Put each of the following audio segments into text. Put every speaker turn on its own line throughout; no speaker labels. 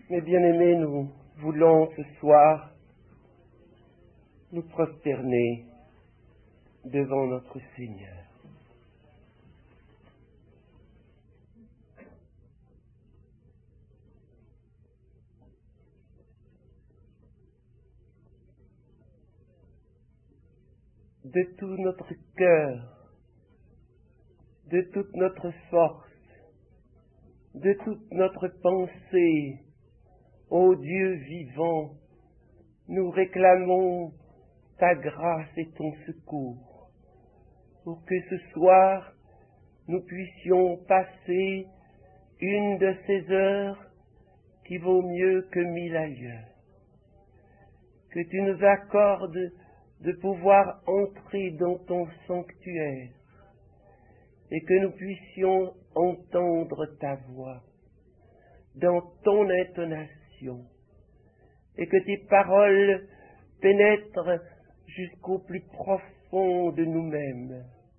Mes bien-aimés, nous voulons ce soir nous prosterner devant notre Seigneur. De tout notre cœur, de toute notre force, de toute notre pensée, ô Dieu vivant, nous réclamons ta grâce et ton secours, pour que ce soir nous puissions passer une de ces heures qui vaut mieux que 1000 ailleurs. Que tu nous accordes de pouvoir entrer dans ton sanctuaire et que nous puissions entendre ta voix dans ton intonation et que tes paroles pénètrent jusqu'au plus profond de nous-mêmes,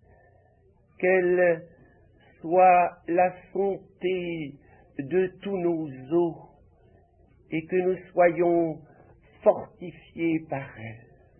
qu'elles soient la santé de tous nos os et que nous soyons fortifiés par elles.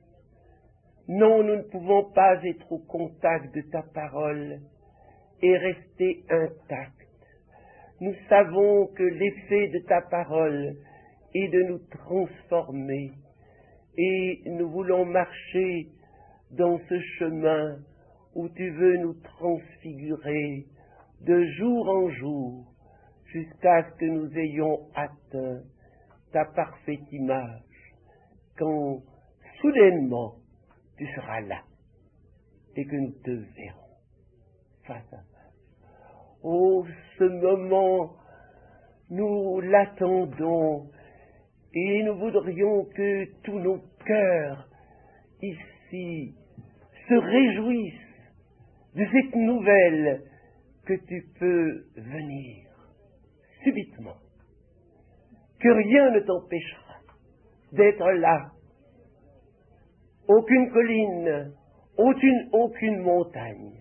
Non, nous ne pouvons pas être au contact de ta parole et rester intacts. Nous savons que l'effet de ta parole est de nous transformer et nous voulons marcher dans ce chemin où tu veux nous transfigurer de jour en jour jusqu'à ce que nous ayons atteint ta parfaite image, quand soudainement tu seras là et que nous te verrons face à face. Oh, ce moment, nous l'attendons et nous voudrions que tous nos cœurs ici se réjouissent de cette nouvelle que tu peux venir subitement, que rien ne t'empêchera d'être là. Aucune colline, aucune montagne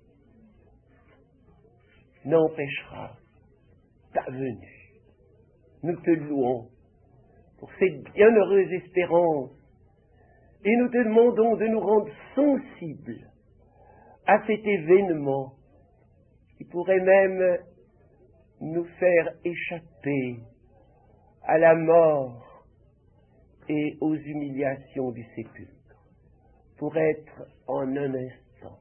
n'empêchera ta venue. Nous te louons pour cette bienheureuse espérance et nous te demandons de nous rendre sensibles à cet événement qui pourrait même nous faire échapper à la mort et aux humiliations du sépulcre, pour être en un instant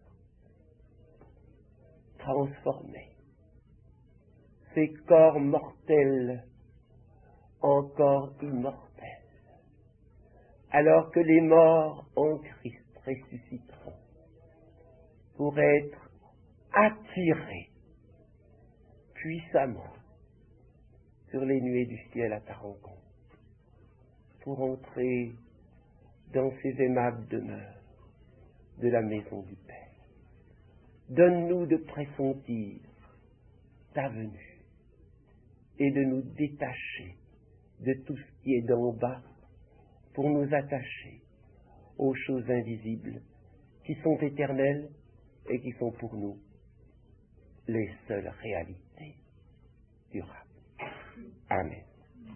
transformés, ces corps mortels en corps immortels, alors que les morts en Christ ressusciteront, pour être attirés puissamment sur les nuées du ciel à ta rencontre, pour entrer dans ces aimables demeures de la maison du Père. Donne-nous de pressentir ta venue et de nous détacher de tout ce qui est d'en bas pour nous attacher aux choses invisibles qui sont éternelles et qui sont pour nous les seules réalités durables. Amen.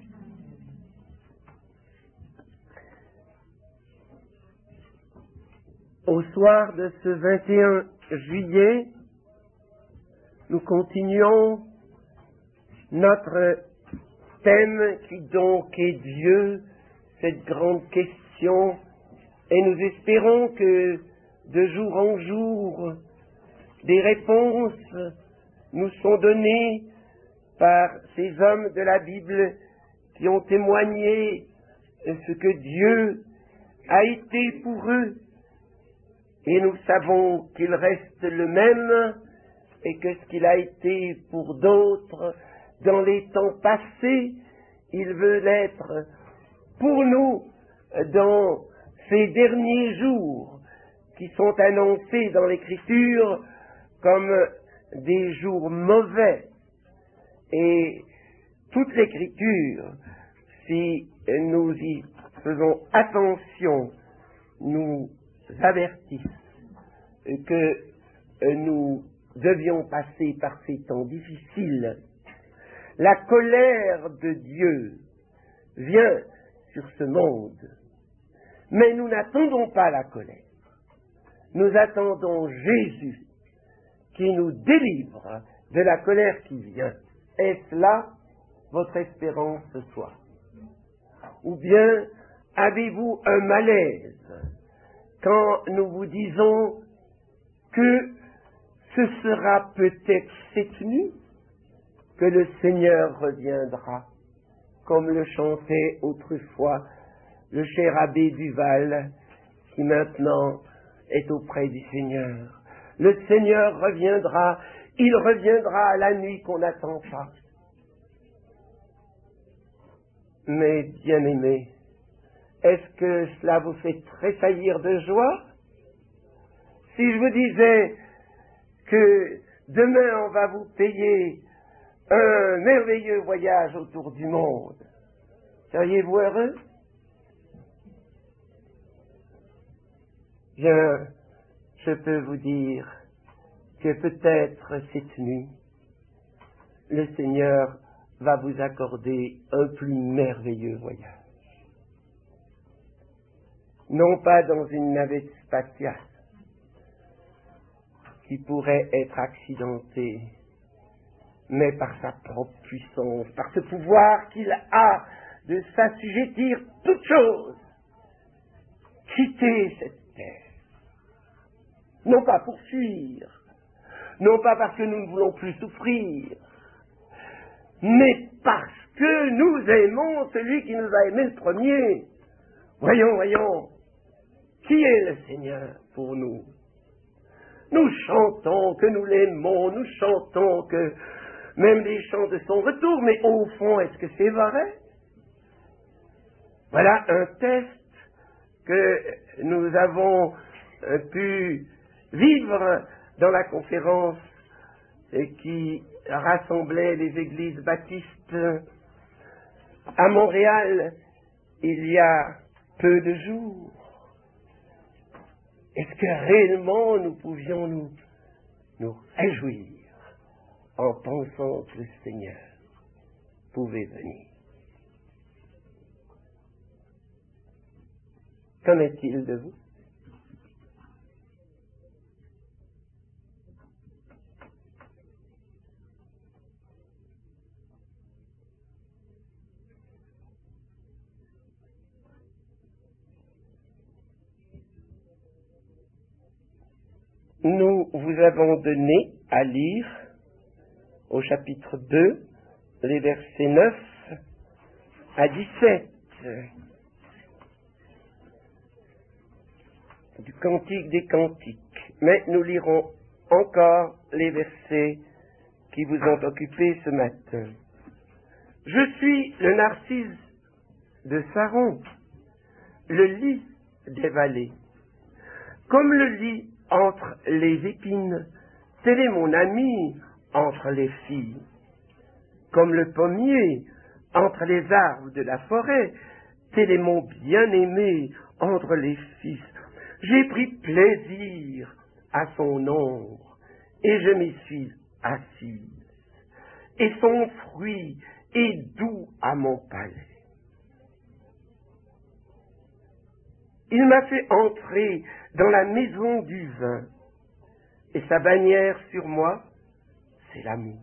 Au soir de ce 21 juillet, nous continuons notre thème qui donc est Dieu, cette grande question, et nous espérons que de jour en jour, des réponses nous sont données par ces hommes de la Bible qui ont témoigné ce que Dieu a été pour eux. Et nous savons qu'il reste le même et que ce qu'il a été pour d'autres dans les temps passés, il veut l'être pour nous dans ces derniers jours qui sont annoncés dans l'Écriture comme des jours mauvais. Et toute l'Écriture, si nous y faisons attention, nous avertissent que nous devions passer par ces temps difficiles, La colère de Dieu vient sur ce monde. Mais nous n'attendons pas la colère. Nous attendons Jésus qui nous délivre de la colère qui vient. Est-ce là votre espérance ce soir? Ou bien avez-vous un malaise quand nous vous disons que ce sera peut-être cette nuit que le Seigneur reviendra, comme le chantait autrefois le cher abbé Duval, qui maintenant est auprès du Seigneur. Le Seigneur reviendra, il reviendra à la nuit qu'on n'attend pas. Mais bien-aimés, est-ce que cela vous fait tressaillir de joie? Si je vous disais que demain on va vous payer un merveilleux voyage autour du monde, seriez-vous heureux? Bien, je peux vous dire que peut-être cette nuit, le Seigneur va vous accorder un plus merveilleux voyage. Non pas dans une navette spatiale qui pourrait être accidentée, mais par sa propre puissance, par ce pouvoir qu'il a de s'assujettir toute chose, quitter cette terre. Non pas pour fuir, non pas parce que nous ne voulons plus souffrir, mais parce que nous aimons celui qui nous a aimés le premier. Voyons, qui est le Seigneur pour nous? Nous chantons que nous l'aimons, nous chantons que même les chants de son retour, mais au fond, est-ce que c'est vrai? Voilà un test que nous avons pu vivre dans la conférence qui rassemblait les églises baptistes à Montréal il y a peu de jours. Est-ce que réellement nous pouvions nous réjouir en pensant que le Seigneur pouvait venir? Qu'en est-il de vous? Nous vous avons donné à lire au chapitre 2, les versets 9 à 17 du Cantique des Cantiques. Mais nous lirons encore les versets qui vous ont occupé ce matin. Je suis le narcisse de Saron, le lys des vallées. Comme le lys entre les épines, tel est mon ami entre les filles. Comme le pommier entre les arbres de la forêt, tel est mon bien-aimé entre les fils. J'ai pris plaisir à son ombre, et je m'y suis assise. Et son fruit est doux à mon palais. Il m'a fait entrer dans la maison du vin, et sa bannière sur moi, c'est l'amour.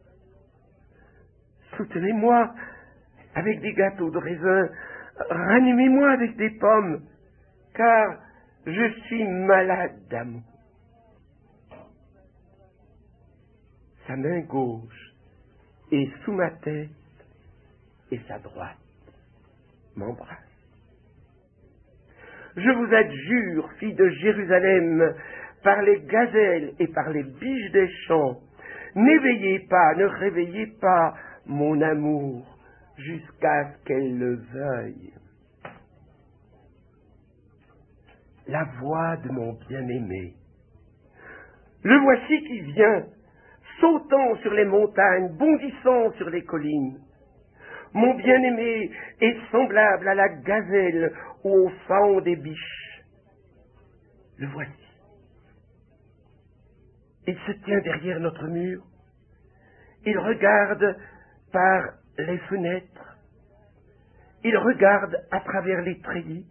Soutenez-moi avec des gâteaux de raisin, ranimez-moi avec des pommes, car je suis malade d'amour. Sa main gauche est sous ma tête, et sa droite m'embrasse. Je vous adjure, filles de Jérusalem, par les gazelles et par les biches des champs, n'éveillez pas, ne réveillez pas mon amour jusqu'à ce qu'elle le veuille. La voix de mon bien-aimé. Le voici qui vient, sautant sur les montagnes, bondissant sur les collines. Mon bien-aimé est semblable à la gazelle ou au faon des biches. Le voici. Il se tient derrière notre mur. Il regarde par les fenêtres, il regarde à travers les treillis.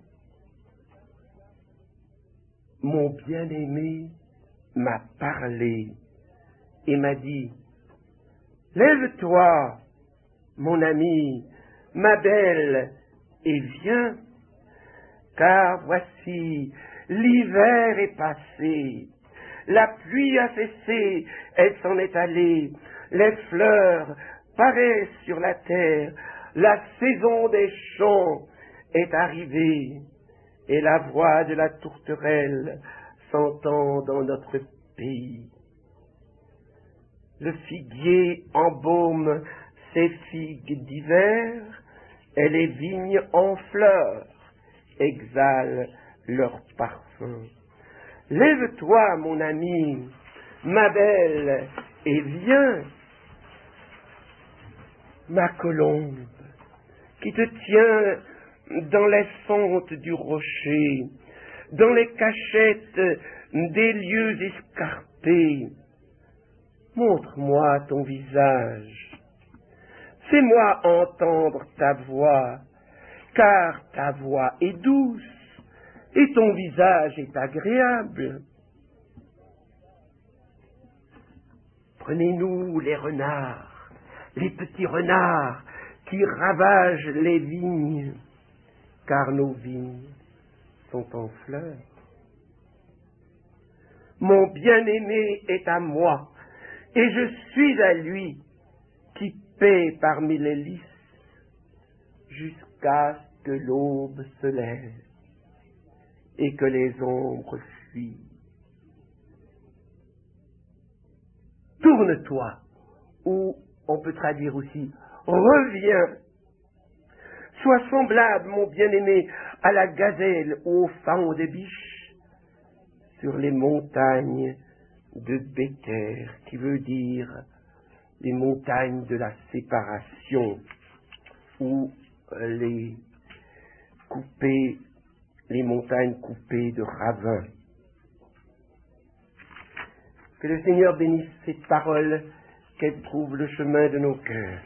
Mon bien-aimé m'a parlé et m'a dit, « Lève-toi, mon ami, ma belle, et viens, car voici, l'hiver est passé, la pluie a cessé, elle s'en est allée, les fleurs paraissent sur la terre, la saison des champs est arrivée, et la voix de la tourterelle s'entend dans notre pays. Le figuier embaume ses figues d'hiver, et les vignes en fleurs exhalent leur parfum. Lève-toi, mon ami, ma belle, et viens, ma colombe, qui te tient dans les fentes du rocher, dans les cachettes des lieux escarpés. Montre-moi ton visage, fais-moi entendre ta voix, car ta voix est douce et ton visage est agréable. Prenez-nous les renards, les petits renards qui ravagent les vignes, car nos vignes sont en fleurs. Mon bien-aimé est à moi, et je suis à lui, qui paie parmi les lys, jusqu'à ce que l'aube se lève et que les ombres fuient. Tourne-toi, ou on peut traduire aussi, reviens. Sois semblable, mon bien-aimé, à la gazelle ou au faon des biches sur les montagnes de Béther, qui veut dire les montagnes de la séparation, ou les montagnes coupées de ravins. Que le Seigneur bénisse cette parole, qu'elle trouve le chemin de nos cœurs.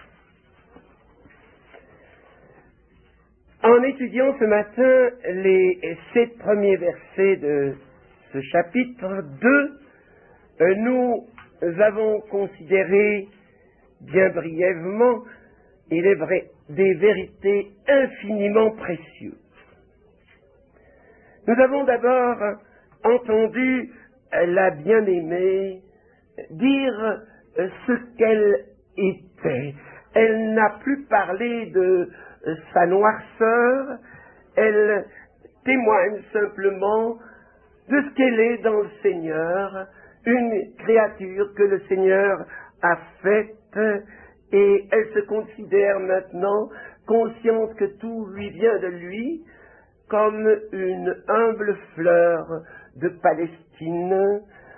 En étudiant ce matin les 7 premiers versets de ce chapitre 2, nous avons considéré bien brièvement, il est vrai, des vérités infiniment précieuses. Nous avons d'abord entendu la bien-aimée dire ce qu'elle était. Elle n'a plus parlé de sa noirceur, elle témoigne simplement de ce qu'elle est dans le Seigneur, une créature que le Seigneur a faite, et elle se considère maintenant consciente que tout lui vient de lui, comme une humble fleur de Palestine,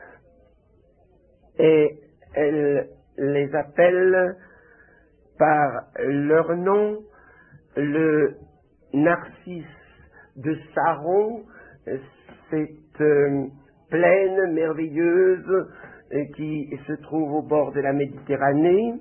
et elle les appelle par leur nom, le narcisse de Saron, cette plaine merveilleuse qui se trouve au bord de la Méditerranée,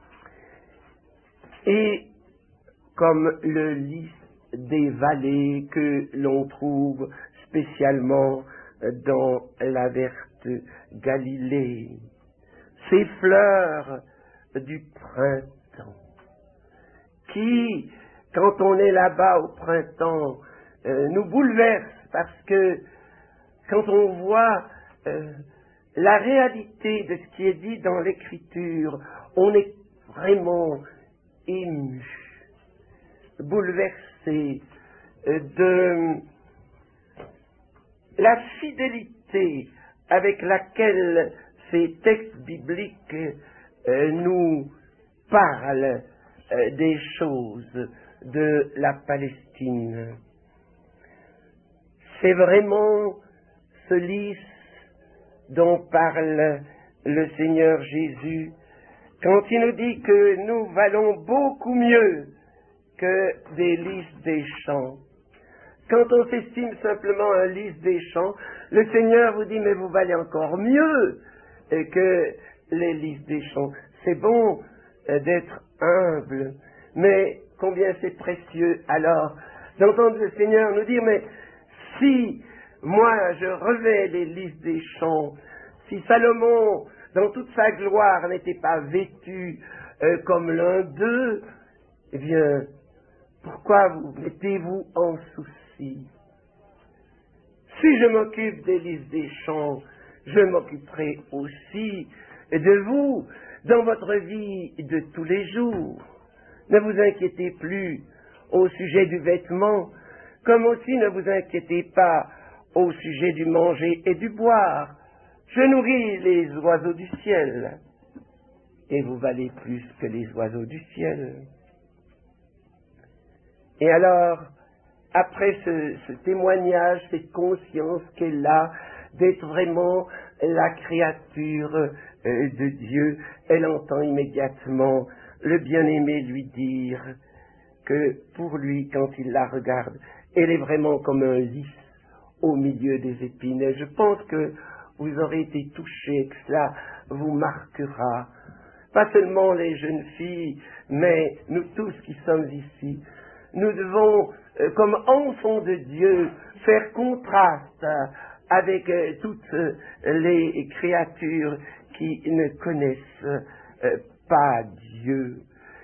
et comme le lys des vallées que l'on trouve spécialement dans la verte Galilée. Ces fleurs du printemps qui, quand on est là-bas au printemps, nous bouleversent parce que quand on voit la réalité de ce qui est dit dans l'Écriture, on est vraiment ému, bouleversé de la fidélité avec laquelle ces textes bibliques nous parlent des choses de la Palestine. C'est vraiment ce lys dont parle le Seigneur Jésus quand il nous dit que nous valons beaucoup mieux que des lys des champs. Quand on s'estime simplement un lys des champs, le Seigneur vous dit, mais vous valez encore mieux que les lys des champs. C'est bon d'être humble. Mais combien c'est précieux alors d'entendre le Seigneur nous dire, mais si moi je revais les lys des champs, si Salomon, dans toute sa gloire, n'était pas vêtu comme l'un d'eux, eh bien, pourquoi vous mettez-vous en souci? Si je m'occupe des lys des champs, je m'occuperai aussi de vous dans votre vie de tous les jours. Ne vous inquiétez plus au sujet du vêtement, comme aussi ne vous inquiétez pas au sujet du manger et du boire. Je nourris les oiseaux du ciel, et vous valez plus que les oiseaux du ciel. Et alors, après ce témoignage, cette conscience qu'elle a d'être vraiment la créature de Dieu, elle entend immédiatement le bien-aimé lui dire que pour lui, quand il la regarde, elle est vraiment comme un lys au milieu des épines. Et je pense que vous aurez été touchés, que cela vous marquera. Pas seulement les jeunes filles, mais nous tous qui sommes ici. Nous devons, comme enfants de Dieu, faire contraste avec toutes les créatures qui ne connaissent pas Dieu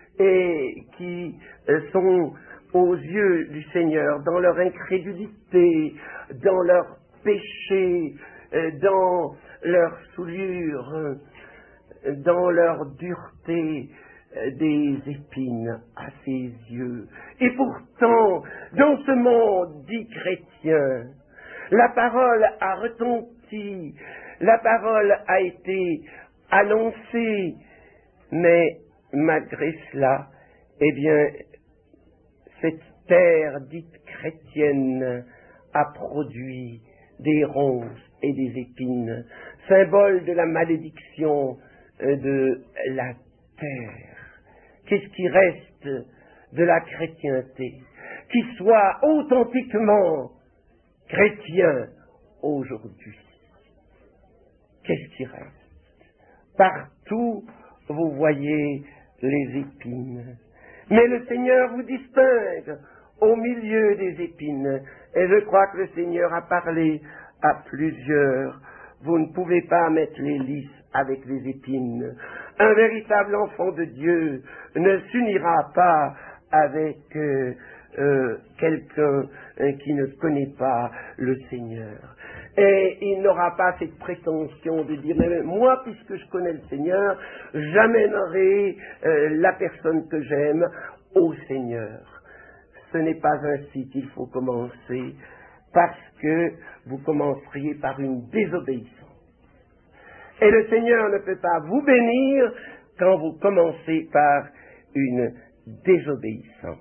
et qui sont aux yeux du Seigneur dans leur incrédulité, dans leur péché, dans leur souillure, dans leur dureté, des épines à ses yeux. Et pourtant, dans ce monde dit chrétien, la parole a retenti, la parole a été annoncée, mais malgré cela, eh bien, cette terre dite chrétienne a produit des ronces et des épines, symbole de la malédiction de la terre. Qu'est-ce qui reste de la chrétienté qui soit authentiquement chrétien aujourd'hui? Qu'est-ce qui reste? Partout, vous voyez les épines. Mais le Seigneur vous distingue au milieu des épines. Et je crois que le Seigneur a parlé à plusieurs. Vous ne pouvez pas mettre les lys avec les épines. Un véritable enfant de Dieu ne s'unira pas avec quelqu'un qui ne connaît pas le Seigneur. Et il n'aura pas cette prétention de dire, mais moi, puisque je connais le Seigneur, j'amènerai la personne que j'aime au Seigneur. Ce n'est pas ainsi qu'il faut commencer, parce que vous commenceriez par une désobéissance. Et le Seigneur ne peut pas vous bénir quand vous commencez par une désobéissance.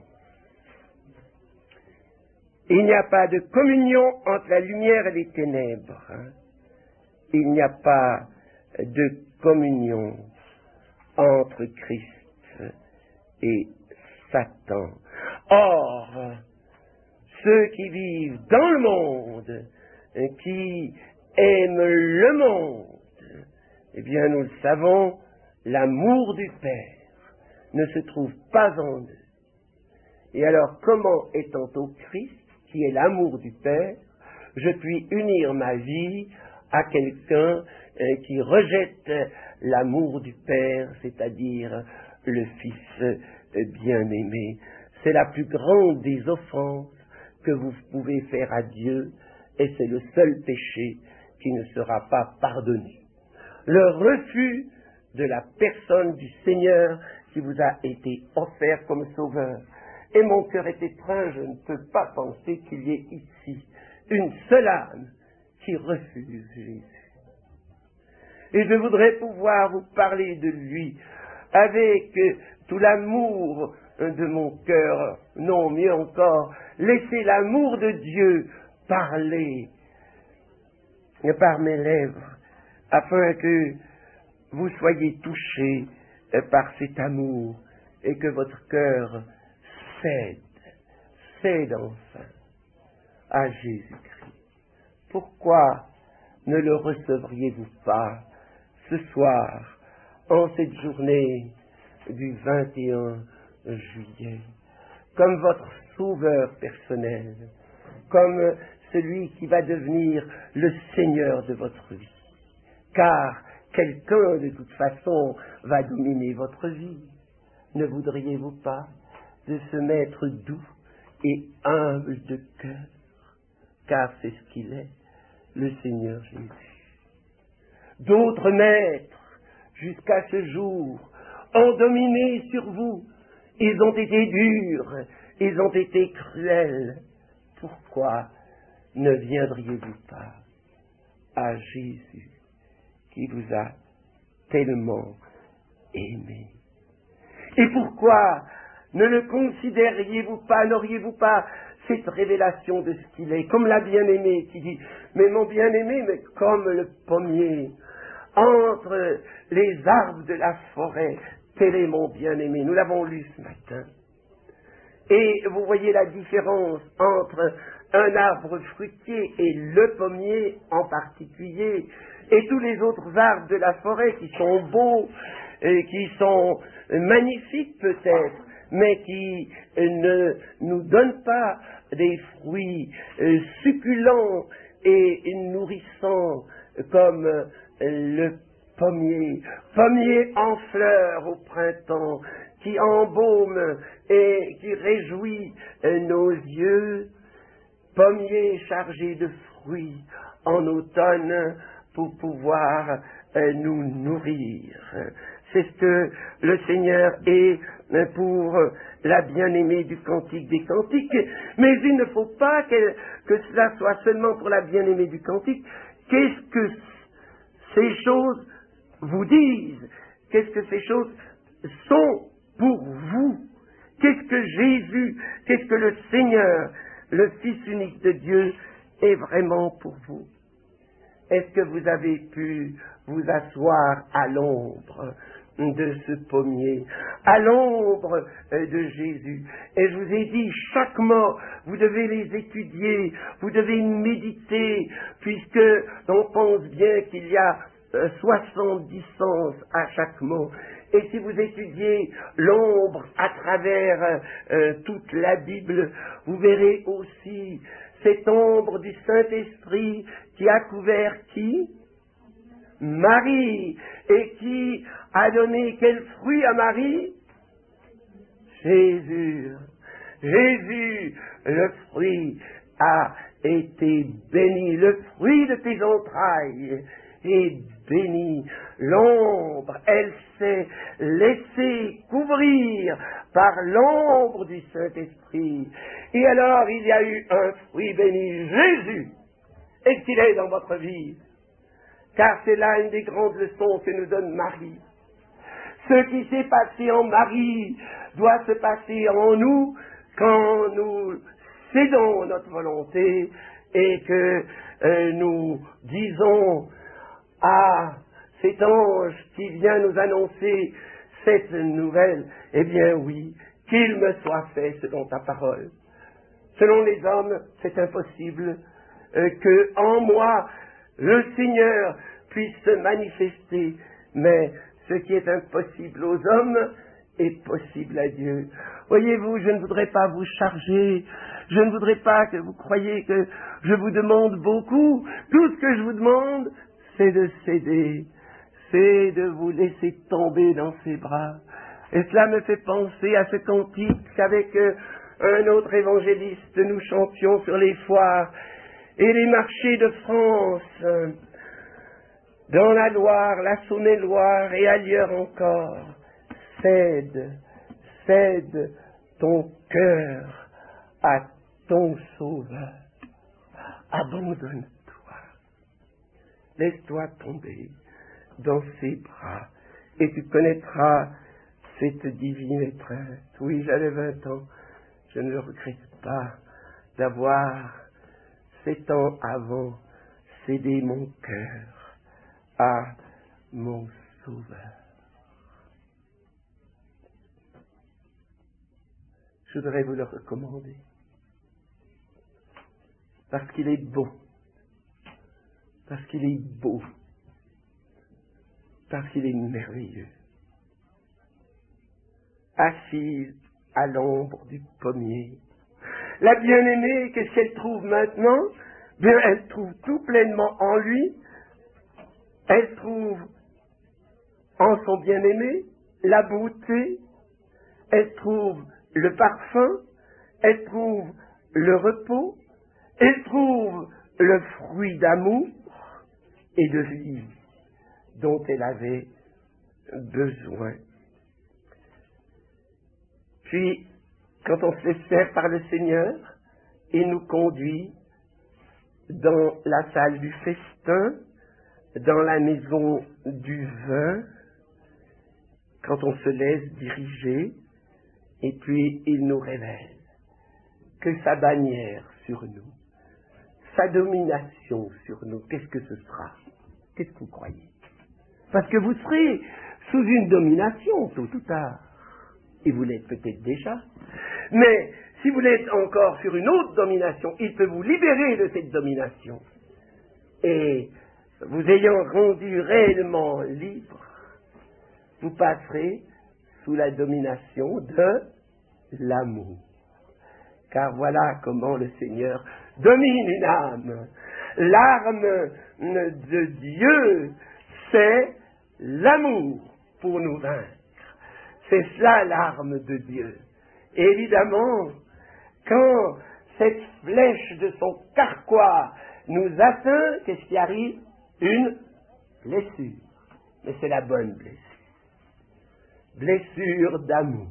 Il n'y a pas de communion entre la lumière et les ténèbres. Il n'y a pas de communion entre Christ et Satan. Or, ceux qui vivent dans le monde, qui aiment le monde, eh bien, nous le savons, l'amour du Père ne se trouve pas en eux. Et alors, comment, étant au Christ, qui est l'amour du Père, je puis unir ma vie à quelqu'un qui rejette l'amour du Père, c'est-à-dire le Fils bien-aimé? C'est la plus grande des offenses que vous pouvez faire à Dieu, et c'est le seul péché qui ne sera pas pardonné. Le refus de la personne du Seigneur qui vous a été offert comme sauveur. Et mon cœur est étreint, je ne peux pas penser qu'il y ait ici une seule âme qui refuse Jésus. Et je voudrais pouvoir vous parler de lui avec tout l'amour de mon cœur. Non, mieux encore, laissez l'amour de Dieu parler par mes lèvres, afin que vous soyez touchés par cet amour et que votre cœur cède enfin à Jésus-Christ. Pourquoi ne le recevriez-vous pas ce soir, en cette journée du 21 juillet, comme votre sauveur personnel, comme celui qui va devenir le Seigneur de votre vie. Car quelqu'un, de toute façon, va dominer votre vie. Ne voudriez-vous pas de se mettre doux et humble de cœur, car c'est ce qu'il est, le Seigneur Jésus. D'autres maîtres, jusqu'à ce jour, ont dominé sur vous. Ils ont été durs, ils ont été cruels. Pourquoi ne viendriez-vous pas à Jésus qui vous a tellement aimé? Et pourquoi ne le considériez-vous pas, n'auriez-vous pas cette révélation de ce qu'il est, comme la bien-aimée qui dit « Mais mon bien-aimé, mais comme le pommier, entre les arbres de la forêt, tel est mon bien-aimé. » Nous l'avons lu ce matin. Et vous voyez la différence entre un arbre fruitier et le pommier en particulier, et tous les autres arbres de la forêt qui sont beaux, et qui sont magnifiques peut-être, mais qui ne nous donnent pas des fruits succulents et nourrissants comme le pommier. Pommier en fleurs au printemps, qui embaume et qui réjouit nos yeux. Pommier chargé de fruits en automne pour pouvoir nous nourrir. C'est ce que le Seigneur est pour la bien-aimée du Cantique des Cantiques. Mais il ne faut pas que cela soit seulement pour la bien-aimée du Cantique. Qu'est-ce que ces choses vous disent? Qu'est-ce que ces choses sont pour vous? Qu'est-ce que Jésus, qu'est-ce que le Seigneur, le Fils unique de Dieu, est vraiment pour vous? Est-ce que vous avez pu vous asseoir à l'ombre de ce pommier, à l'ombre de Jésus? Et je vous ai dit, chaque mot, vous devez les étudier, vous devez méditer, puisque on pense bien qu'il y a 70 sens à chaque mot. Et si vous étudiez l'ombre à travers toute la Bible, vous verrez aussi cette ombre du Saint-Esprit qui a couvert qui? Marie. Et qui a donné quel fruit à Marie? Jésus. Jésus, le fruit, a été béni. Le fruit de tes entrailles est béni. L'ombre, elle s'est laissée couvrir par l'ombre du Saint-Esprit. Et alors, il y a eu un fruit béni, Jésus. Est-ce qu'il est dans votre vie? Car c'est là une des grandes leçons que nous donne Marie. Ce qui s'est passé en Marie doit se passer en nous quand nous cédons notre volonté et que nous disons à cet ange qui vient nous annoncer cette nouvelle, eh bien oui, qu'il me soit fait selon ta parole. Selon les hommes, c'est impossible que en moi le Seigneur puisse se manifester, mais ce qui est impossible aux hommes est possible à Dieu. Voyez-vous, je ne voudrais pas vous charger, je ne voudrais pas que vous croyiez que je vous demande beaucoup. Tout ce que je vous demande, c'est de céder, c'est de vous laisser tomber dans ses bras. Et cela me fait penser à ce cantique qu'avec un autre évangéliste nous chantions sur les foires et les marchés de France, dans la Loire, la Saône-et-Loire et ailleurs encore. Cède, cède ton cœur à ton Sauveur. Abandonne-toi. Laisse-toi tomber dans ses bras et tu connaîtras cette divine étreinte. Oui, j'avais 20 ans. Je ne le regrette pas d'avoir 7 ans avant cédé mon cœur à mon Sauveur. Je voudrais vous le recommander parce qu'il est bon, parce qu'il est beau, parce qu'il est merveilleux. assise à l'ombre du pommier. La bien-aimée, qu'est-ce qu'elle trouve maintenant? Bien, elle trouve tout pleinement en lui. Elle trouve en son bien-aimé la beauté. Elle trouve le parfum. Elle trouve le repos. Elle trouve le fruit d'amour et de vie dont elle avait besoin. Puis, quand on se laisse faire par le Seigneur, il nous conduit dans la salle du festin, dans la maison du vin, quand on se laisse diriger, et puis il nous révèle que sa bannière sur nous, sa domination sur nous, qu'est-ce que ce sera? Qu'est-ce que vous croyez? Parce que vous serez sous une domination, tôt ou tard. Et vous l'êtes peut-être déjà. Mais si vous l'êtes encore sur une autre domination, il peut vous libérer de cette domination. Et vous ayant rendu réellement libre, vous passerez sous la domination de l'amour. Car voilà comment le Seigneur domine une âme. L'arme de Dieu, c'est l'amour pour nous vaincre. C'est cela l'arme de Dieu. Et évidemment, quand cette flèche de son carquois nous atteint, qu'est-ce qui arrive? Une blessure. Mais c'est la bonne blessure. Blessure d'amour.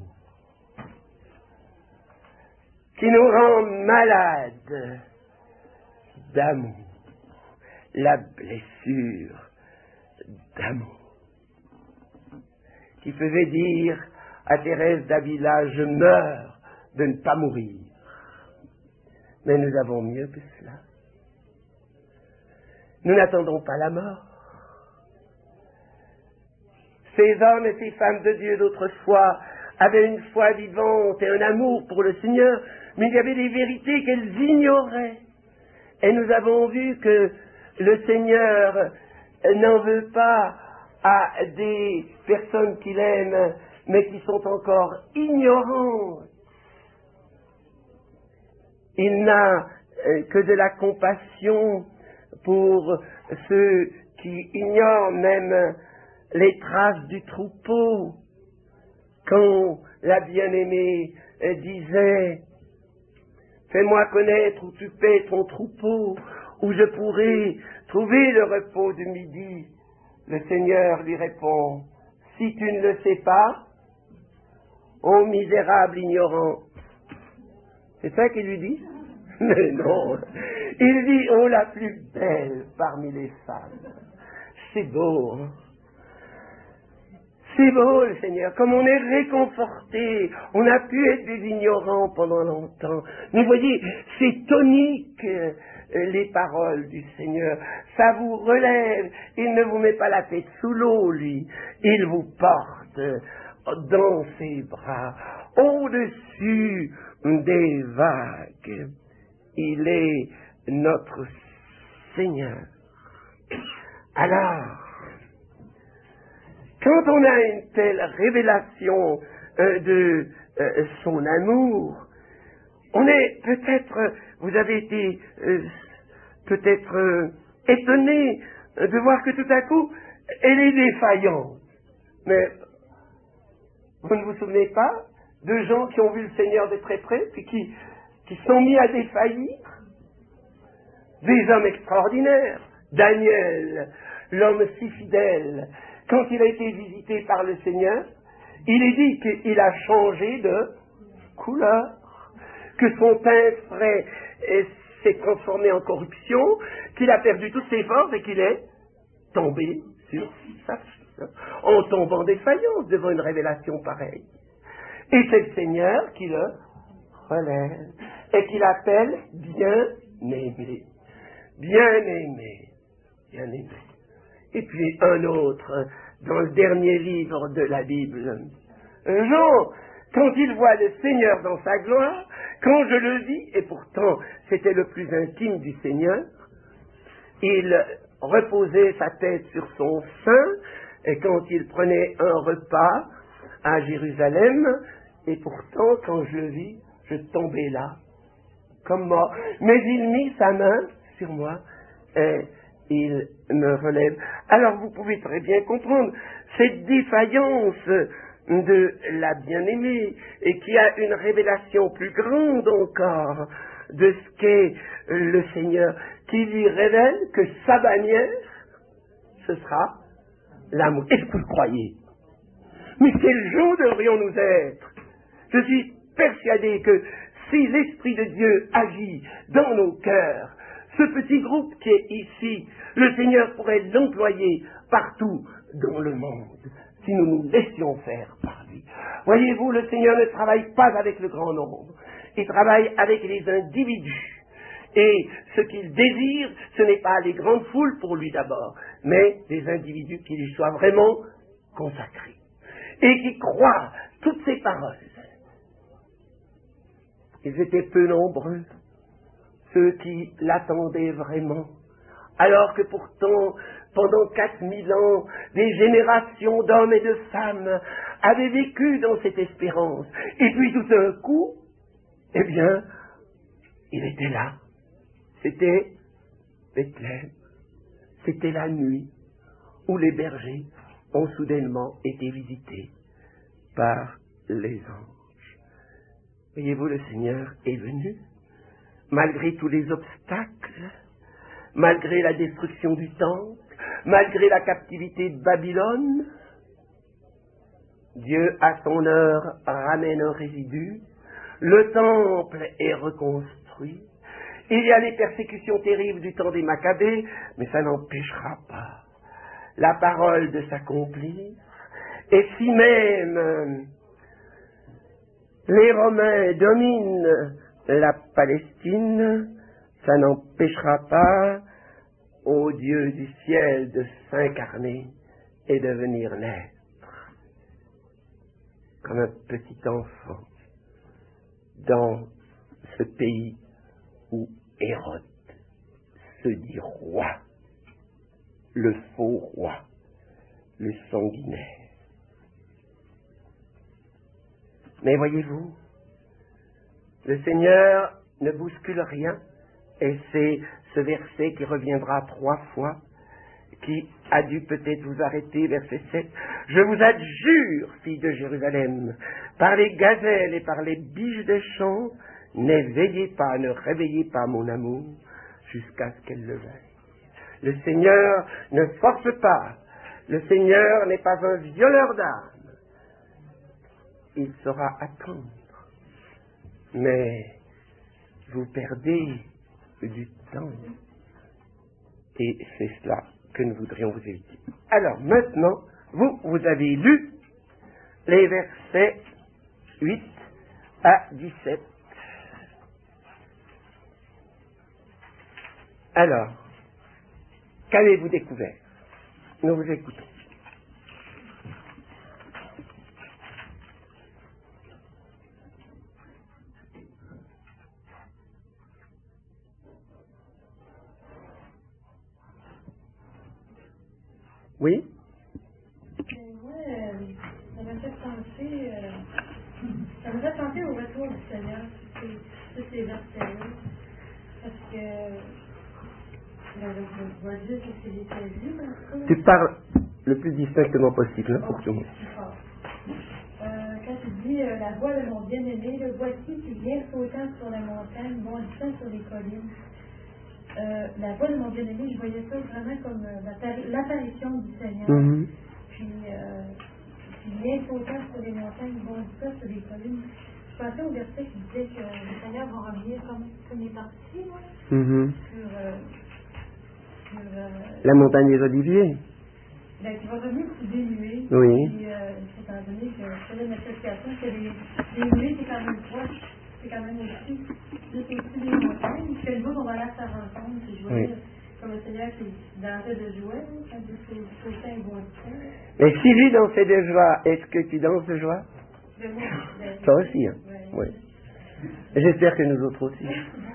Qui nous rend malades d'amour. La blessure d'amour. Qui faisait dire à Thérèse d'Avila, je meurs de ne pas mourir. Mais nous avons mieux que cela. Nous n'attendons pas la mort. Ces hommes et ces femmes de Dieu d'autrefois avaient une foi vivante et un amour pour le Seigneur, mais il y avait des vérités qu'elles ignoraient. Et nous avons vu que le Seigneur n'en veut pas à des personnes qu'il aime, mais qui sont encore ignorantes. Il n'a que de la compassion pour ceux qui ignorent même les traces du troupeau. Quand la bien-aimée disait « Fais-moi connaître où tu paîs ton troupeau, où je pourrai trouver le repos du midi », le Seigneur lui répond « Si tu ne le sais pas, ô misérable ignorant ». C'est ça qu'il lui dit? Mais non, il dit « Oh, la plus belle parmi les femmes ». C'est beau, hein? C'est beau, le Seigneur, comme on est réconforté. On a pu être des ignorants pendant longtemps. Mais voyez, c'est tonique, les paroles du Seigneur. Ça vous relève. Il ne vous met pas la tête sous l'eau, lui. Il vous porte dans ses bras, au-dessus des vagues. Il est notre Seigneur. Alors, quand on a une telle révélation de son amour, on est peut-être, vous avez été peut-être étonné de voir que tout à coup, elle est défaillante. Mais vous ne vous souvenez pas de gens qui ont vu le Seigneur de très près, puis qui sont mis à défaillir? Des hommes extraordinaires. Daniel, l'homme si fidèle, quand il a été visité par le Seigneur, il est dit qu'il a changé de couleur, que son teint frais s'est transformé en corruption, qu'il a perdu toutes ses forces et qu'il est tombé sur sa figure, en tombant défaillant devant une révélation pareille. Et c'est le Seigneur qui le relève et qui l'appelle bien-aimé. Bien-aimé. Bien-aimé. Et puis un autre, dans le dernier livre de la Bible, Jean, quand il voit le Seigneur dans sa gloire, quand je le vis, et pourtant c'était le plus intime du Seigneur, il reposait sa tête sur son sein, et quand il prenait un repas à Jérusalem, Et pourtant, quand je le vis, je tombais là, comme mort. Mais il mit sa main sur moi et il me relève. Alors vous pouvez très bien comprendre cette défaillance de la bien-aimée et qui a une révélation plus grande encore de ce qu'est le Seigneur, qui lui révèle que sa bannière, ce sera l'amour. Est-ce que vous le croyez? Mais quel jour devrions-nous être? Je suis persuadé que si l'Esprit de Dieu agit dans nos cœurs, ce petit groupe qui est ici, le Seigneur pourrait l'employer partout dans le monde, si nous nous laissions faire par lui. Voyez-vous, le Seigneur ne travaille pas avec le grand nombre, il travaille avec les individus. Et ce qu'il désire, ce n'est pas les grandes foules pour lui d'abord, mais des individus qui lui soient vraiment consacrés et qui croient toutes ces paroles. Ils étaient peu nombreux, ceux qui l'attendaient vraiment, alors que pourtant, pendant 4000 ans, des générations d'hommes et de femmes avaient vécu dans cette espérance. Et puis tout d'un coup, eh bien, il était là. C'était Bethléem. C'était la nuit où les bergers ont soudainement été visités par les anges. Voyez-vous, le Seigneur est venu, malgré tous les obstacles, malgré la destruction du temple, malgré la captivité de Babylone. Dieu, à son heure, ramène un résidu. Le temple est reconstruit. Il y a les persécutions terribles du temps des Maccabées, mais ça n'empêchera pas la parole de s'accomplir. Et si même les Romains dominent la Palestine, ça n'empêchera pas au Dieu du ciel de s'incarner et de venir naître comme un petit enfant dans ce pays où Hérode se dit roi, le faux roi, le sanguinaire. Mais voyez-vous, le Seigneur ne bouscule rien, et c'est ce verset qui reviendra 3 fois, qui a dû peut-être vous arrêter, verset 7. Je vous adjure, filles de Jérusalem, par les gazelles et par les biches des champs, n'éveillez pas, ne réveillez pas mon amour jusqu'à ce qu'elle le veuille. Le Seigneur ne force pas. Le Seigneur n'est pas un violeur d'âme. Il saura attendre. Mais vous perdez du temps. Et c'est cela que nous voudrions vous éviter. Alors maintenant, vous avez lu les versets 8 à 17. Alors, qu'avez-vous découvert? Nous vous écoutons. Oui?
Moi, ça m'a fait penser au retour du Seigneur, tous ces versets-là, parce que je vais dire que c'est des saisies.
Tu parles le plus distinctement possible, hein, pour tout le monde.
Quand tu dis la voix de mon bien-aimé, le voici qui vient sautant sur la montagne, bondissant sur les collines. La voix de mon bien-aimé, je voyais ça vraiment comme l'apparition du Seigneur.
Mm-hmm.
Puis, qui vient sautant sur les montagnes, bondissant sur les collines. Je pensais au verset qui disait que le Seigneur va revenir comme il est parti, moi,
Mm-hmm.
sur
La montagne des Oliviers.
Ben, qui va revenir sous des nuées.
Oui.
Puis, étant donné que je faisais une association, que les nuées, c'est quand même proche, c'est quand même aussi, juste au-dessus des montagnes. Puis, le jour, on va aller à sa rencontre. Puis, je voyais
Oui.
comme le Seigneur qui dansait de joie, quand il sautait et bondissait.
Mais si lui dansait de joie, est-ce que tu danses de joie?
Ben, moi,
Toi aussi, hein?
Oui.
Et j'espère que nous autres aussi.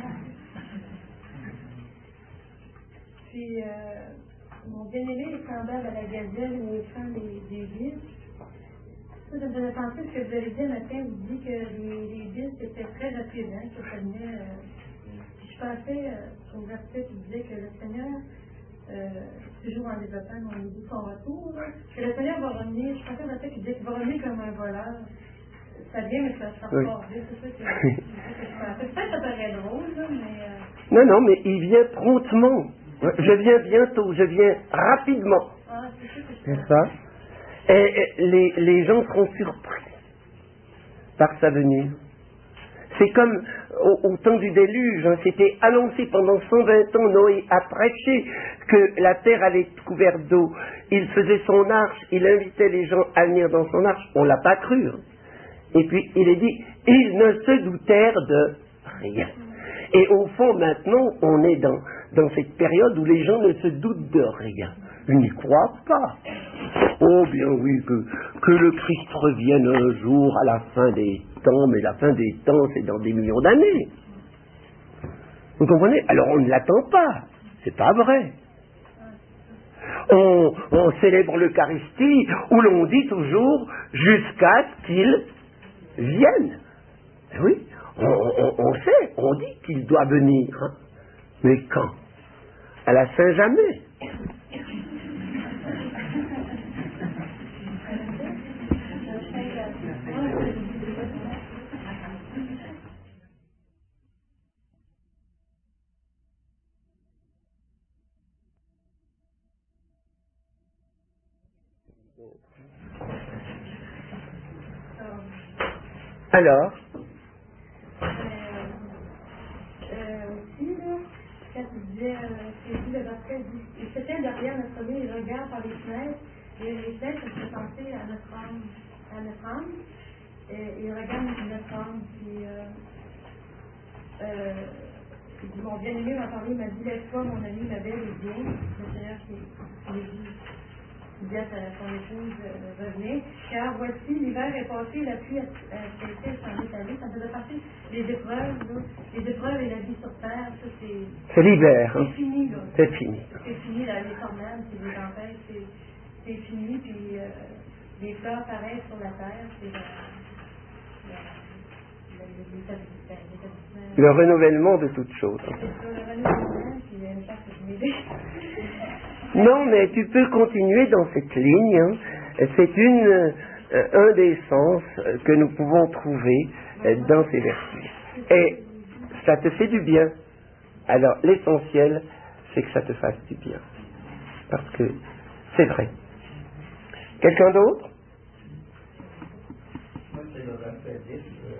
Puis, mon bien-aimé est semblable à la gazelle ou au champ des biches. Ça me faisait penser ce que vous avez dit un matin, vous dites que les disques étaient très rapides, hein, que ça venait. Puis je pensais au verset qui disait que le Seigneur, toujours en développant mon idée de son retour, là, que le Seigneur va revenir, je pensais au verset qui disait qu'il va revenir comme un voleur. Ça vient, mais ça repart vite, c'est ça que je pensais. Peut-être que ça paraît drôle, là, mais.
Non, mais il vient promptement. Je viens bientôt, je viens rapidement.
Ah, c'est ça que je
N'est-ce pas? Et les gens seront surpris par sa venue. C'est comme au temps du déluge, hein, c'était annoncé pendant 120 ans, Noé a prêché que la terre allait être couverte d'eau. Il faisait son arche, il invitait les gens à venir dans son arche, on ne l'a pas cru. Hein. Et puis il est dit, ils ne se doutèrent de rien. Et au fond, maintenant, on est dans cette période où les gens ne se doutent de rien. Ils n'y croient pas. Oh bien oui, que le Christ revienne un jour à la fin des temps, mais la fin des temps, c'est dans des millions d'années. Vous comprenez? Alors on ne l'attend pas. C'est pas vrai. On célèbre l'Eucharistie où l'on dit toujours jusqu'à ce qu'il vienne. Oui, on sait, on dit qu'il doit venir. Hein. Mais quand? À la Saint-Jamais. Alors
aussi, là, quand tu disais, c'est dit le verset dit, il se tient derrière notre nez, il regarde par les fenêtres, et les fenêtres, ça fait penser à notre âme, et il regarde notre âme, puis il dit, mon bien-aimé m'a parlé, il m'a dit, lève-toi, mon ami, ma belle, et viens, le Seigneur qui dit à son épouse revenez, car voici, l'hiver est passé, la pluie a cessé, s'en est allée, ça faisait partie des épreuves, là, les épreuves et la vie sur terre, ça
c'est l'hiver.
C'est fini, là.
C'est fini.
C'est fini, là, les tornades, c'est les tempêtes, c'est fini, puis les fleurs apparaissent sur la terre, c'est
le renouvellement de toutes choses.
C'est ça, le renouvellement, puis une part que je m'aidais.
Non, mais tu peux continuer dans cette ligne. Hein. C'est un des sens que nous pouvons trouver dans ces versets. Et ça te fait du bien. Alors, l'essentiel, c'est que ça te fasse du bien. Parce que c'est vrai. Quelqu'un d'autre?
Moi, c'est le verset 10.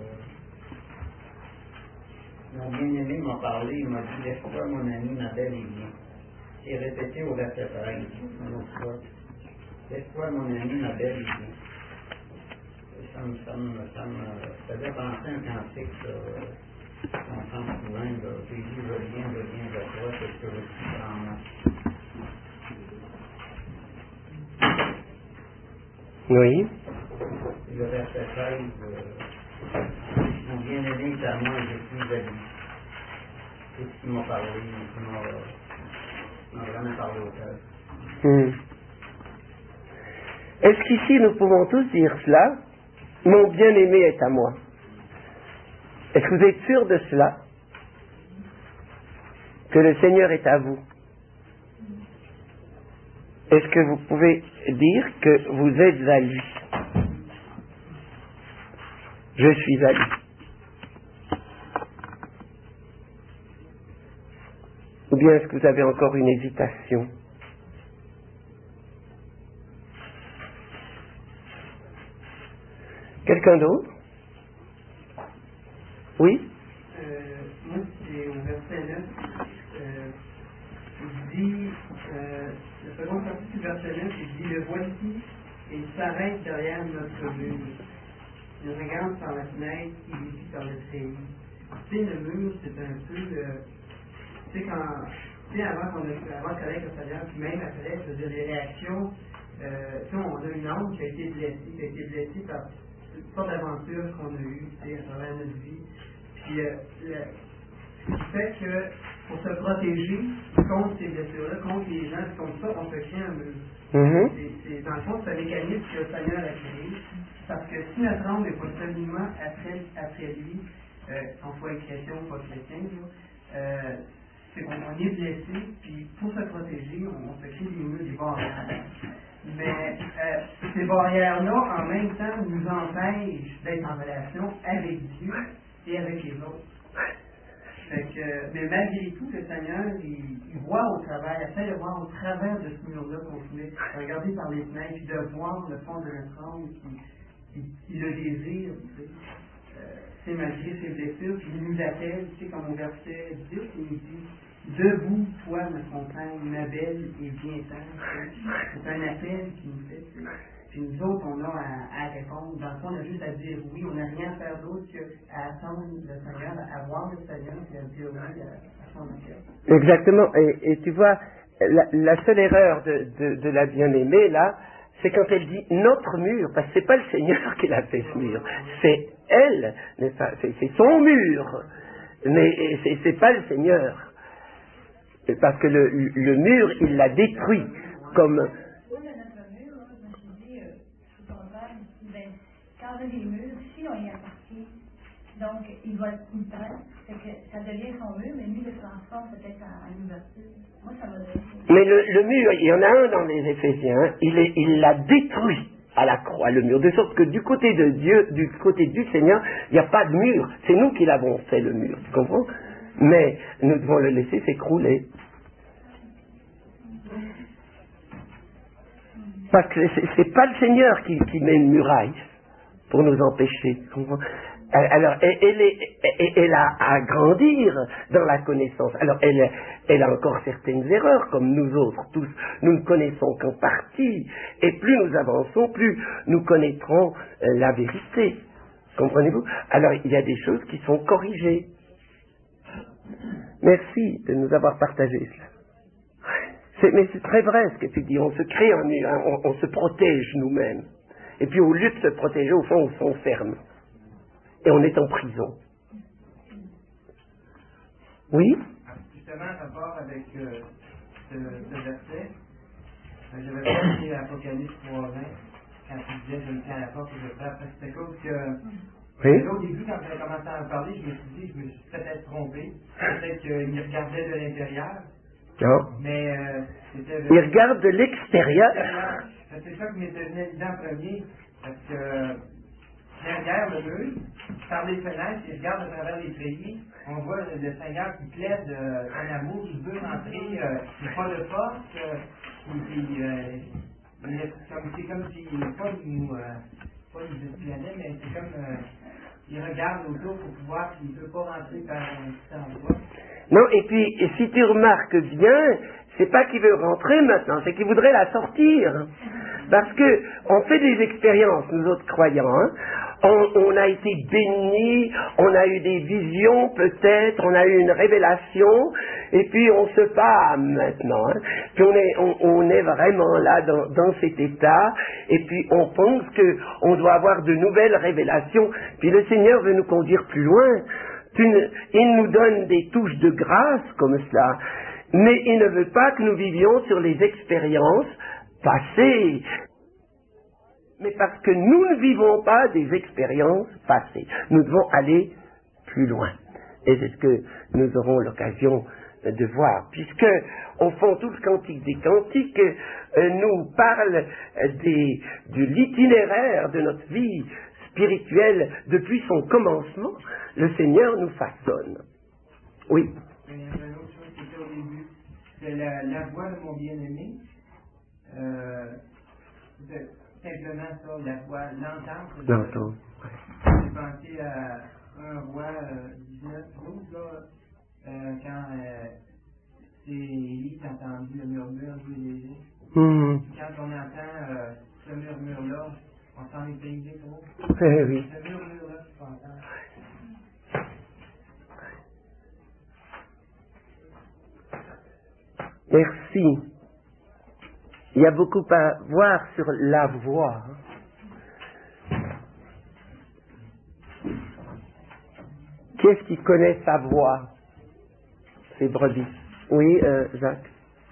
Mon bien-aimé m'a parlé, il m'a dit, laisse-toi, mon ami, ma belle, et viens. Et répété au verset 13, une autre fois. Laisse-toi, mon ami, ma belle, et viens. Et ça me faisait penser à un cantique, on chante souvent, Jésus, je viens vers toi, c'est ce que je suis en moi.
Oui.
Et le verset 13, mon bien-aimé est à moi, je suis à lui. C'est ce qui m'a parlé, qui m'a vraiment parlé au cœur.
Est-ce qu'ici nous pouvons tous dire cela? Mon bien-aimé est à moi. Est-ce que vous êtes sûr de cela? Que le Seigneur est à vous? Est-ce que vous pouvez dire que vous êtes à lui? Je suis à lui. Ou bien est-ce que vous avez encore une hésitation? Quelqu'un d'autre? Oui?
Moi, c'est au verset 9. Il dit, la seconde partie du verset 9, il dit, le voici, et il s'arrête derrière notre mur. Il regarde par la fenêtre, il vit par le treillis. Tu sais, le mur, c'est un peu, tu sais, avant qu'avec le Seigneur, puis même après, je veux dire, les réactions, tu sais, on a une âme qui a été blessée par toutes sortes d'aventures qu'on a eues, tu sais, à travers notre vie. Puis, ce qui fait que pour se protéger contre ces blessures-là, contre les gens, comme ça, on se crée un mur. Dans le fond, c'est un mécanisme que le Seigneur a créé, parce que si notre âme n'est pas solidement après lui, qu'on soit chrétien ou pas chrétien, c'est qu'on est blessé, puis pour se protéger, on se crée des murs, des barrières. Mais ces barrières-là, en même temps, nous empêchent d'être en relation avec Dieu et avec les autres. Mais malgré tout, le Seigneur, il voit au travers, essaie de voir au travers de ce mur-là qu'on voulait, regarder par les fenêtres, puis de voir le fond de notre âme qui le désire. C'est malgré ses blessures, puis il nous appelle, comme au verset 10, il nous dit « Debout, toi, ma compagne, ma belle, et viens-t'en. » C'est un appel qu'il nous fait. Puis nous autres, on a à répondre. Dans le fond, on a juste à dire oui. On n'a rien à faire d'autre qu'à attendre le Seigneur, à voir le Seigneur et à dire oui à son appel.
Exactement. Et tu vois, la seule erreur de la bien-aimée, là, c'est quand elle dit notre mur, parce que c'est pas le Seigneur qui l'a fait ce mur, c'est elle, n'est-ce pas, c'est son mur, mais c'est pas le Seigneur. Parce que le mur, il l'a détruit comme...
Quand on a des murs, si on y appartient, donc il va être prêt, c'est que ça devient son mur, mais lui le transforme peut-être en ouverture. Moi, ça m'a donné.
Mais le mur, il y en a un dans les Éphésiens, il l'a détruit à la croix, le mur, de sorte que du côté de Dieu, du côté du Seigneur, il n'y a pas de mur. C'est nous qui l'avons fait, le mur, tu comprends? Mais nous devons le laisser s'écrouler. Parce que c'est pas le Seigneur qui met une muraille pour nous empêcher. Alors, elle a à grandir dans la connaissance. Alors, elle a encore certaines erreurs, comme nous autres tous. Nous ne connaissons qu'en partie. Et plus nous avançons, plus nous connaîtrons la vérité. Comprenez-vous? Alors, il y a des choses qui sont corrigées. Merci de nous avoir partagé cela. Mais c'est très vrai ce que tu dis. On se crée on se protège nous-mêmes. Et puis au lieu de se protéger, au fond, on s'enferme. Et on est en prison. Oui?
Justement, en rapport avec ce verset, j'avais pensé à Apocalypse 3:20, quand tu disais je me tiens à la porte et je frappe. C'était cause que
Oui?
au début, quand j'avais commencé à en parler, je me suis peut-être trompé. Peut-être qu'il regardait de l'intérieur.
Non.
Mais c'était...
Il regarde de l'extérieur.
C'est ça qui m'était venu évident en premier, parce que derrière le mur, par les fenêtres, si je regarde à travers les treillis, on voit le Seigneur qui plaide son amour, qui veut rentrer, il n'a pas de force, c'est comme s'il pas nous espionnait, mais c'est comme il regarde autour pour pouvoir s'il ne peut pas rentrer par un petit endroit.
Non, et puis, si tu remarques bien, c'est pas qu'il veut rentrer maintenant, c'est qu'il voudrait la sortir. Parce que on fait des expériences, nous autres croyants, hein. On a été bénis, on a eu des visions peut-être, on a eu une révélation, et puis on se pâme maintenant. Hein. Puis on est vraiment là dans cet état, et puis on pense qu'on doit avoir de nouvelles révélations, puis le Seigneur veut nous conduire plus loin. Il nous donne des touches de grâce comme cela, mais il ne veut pas que nous vivions sur les expériences passées. Mais parce que nous ne vivons pas des expériences passées, nous devons aller plus loin. Et c'est ce que nous aurons l'occasion de voir, puisque au fond tout le Cantique des Cantiques nous parle de l'itinéraire de notre vie spirituelle depuis son commencement. Le Seigneur nous façonne. Oui.
Il y avait une autre chose qui était au début, c'est la voix de mon bien-aimé. C'est simplement ça, la voix, l'entendre.
L'entendre.
J'ai pensé à un roi 19-12, quand c'est Élie qui a entendu le murmure du léger. Quand on entend ce murmure-là, on s'en est payé trop.
Oui.
Ce murmure-là, tu peux entendre.
Merci. Il y a beaucoup à voir sur la voix. Qui est-ce qui connaît sa voix? ses brebis. Oui, Jacques.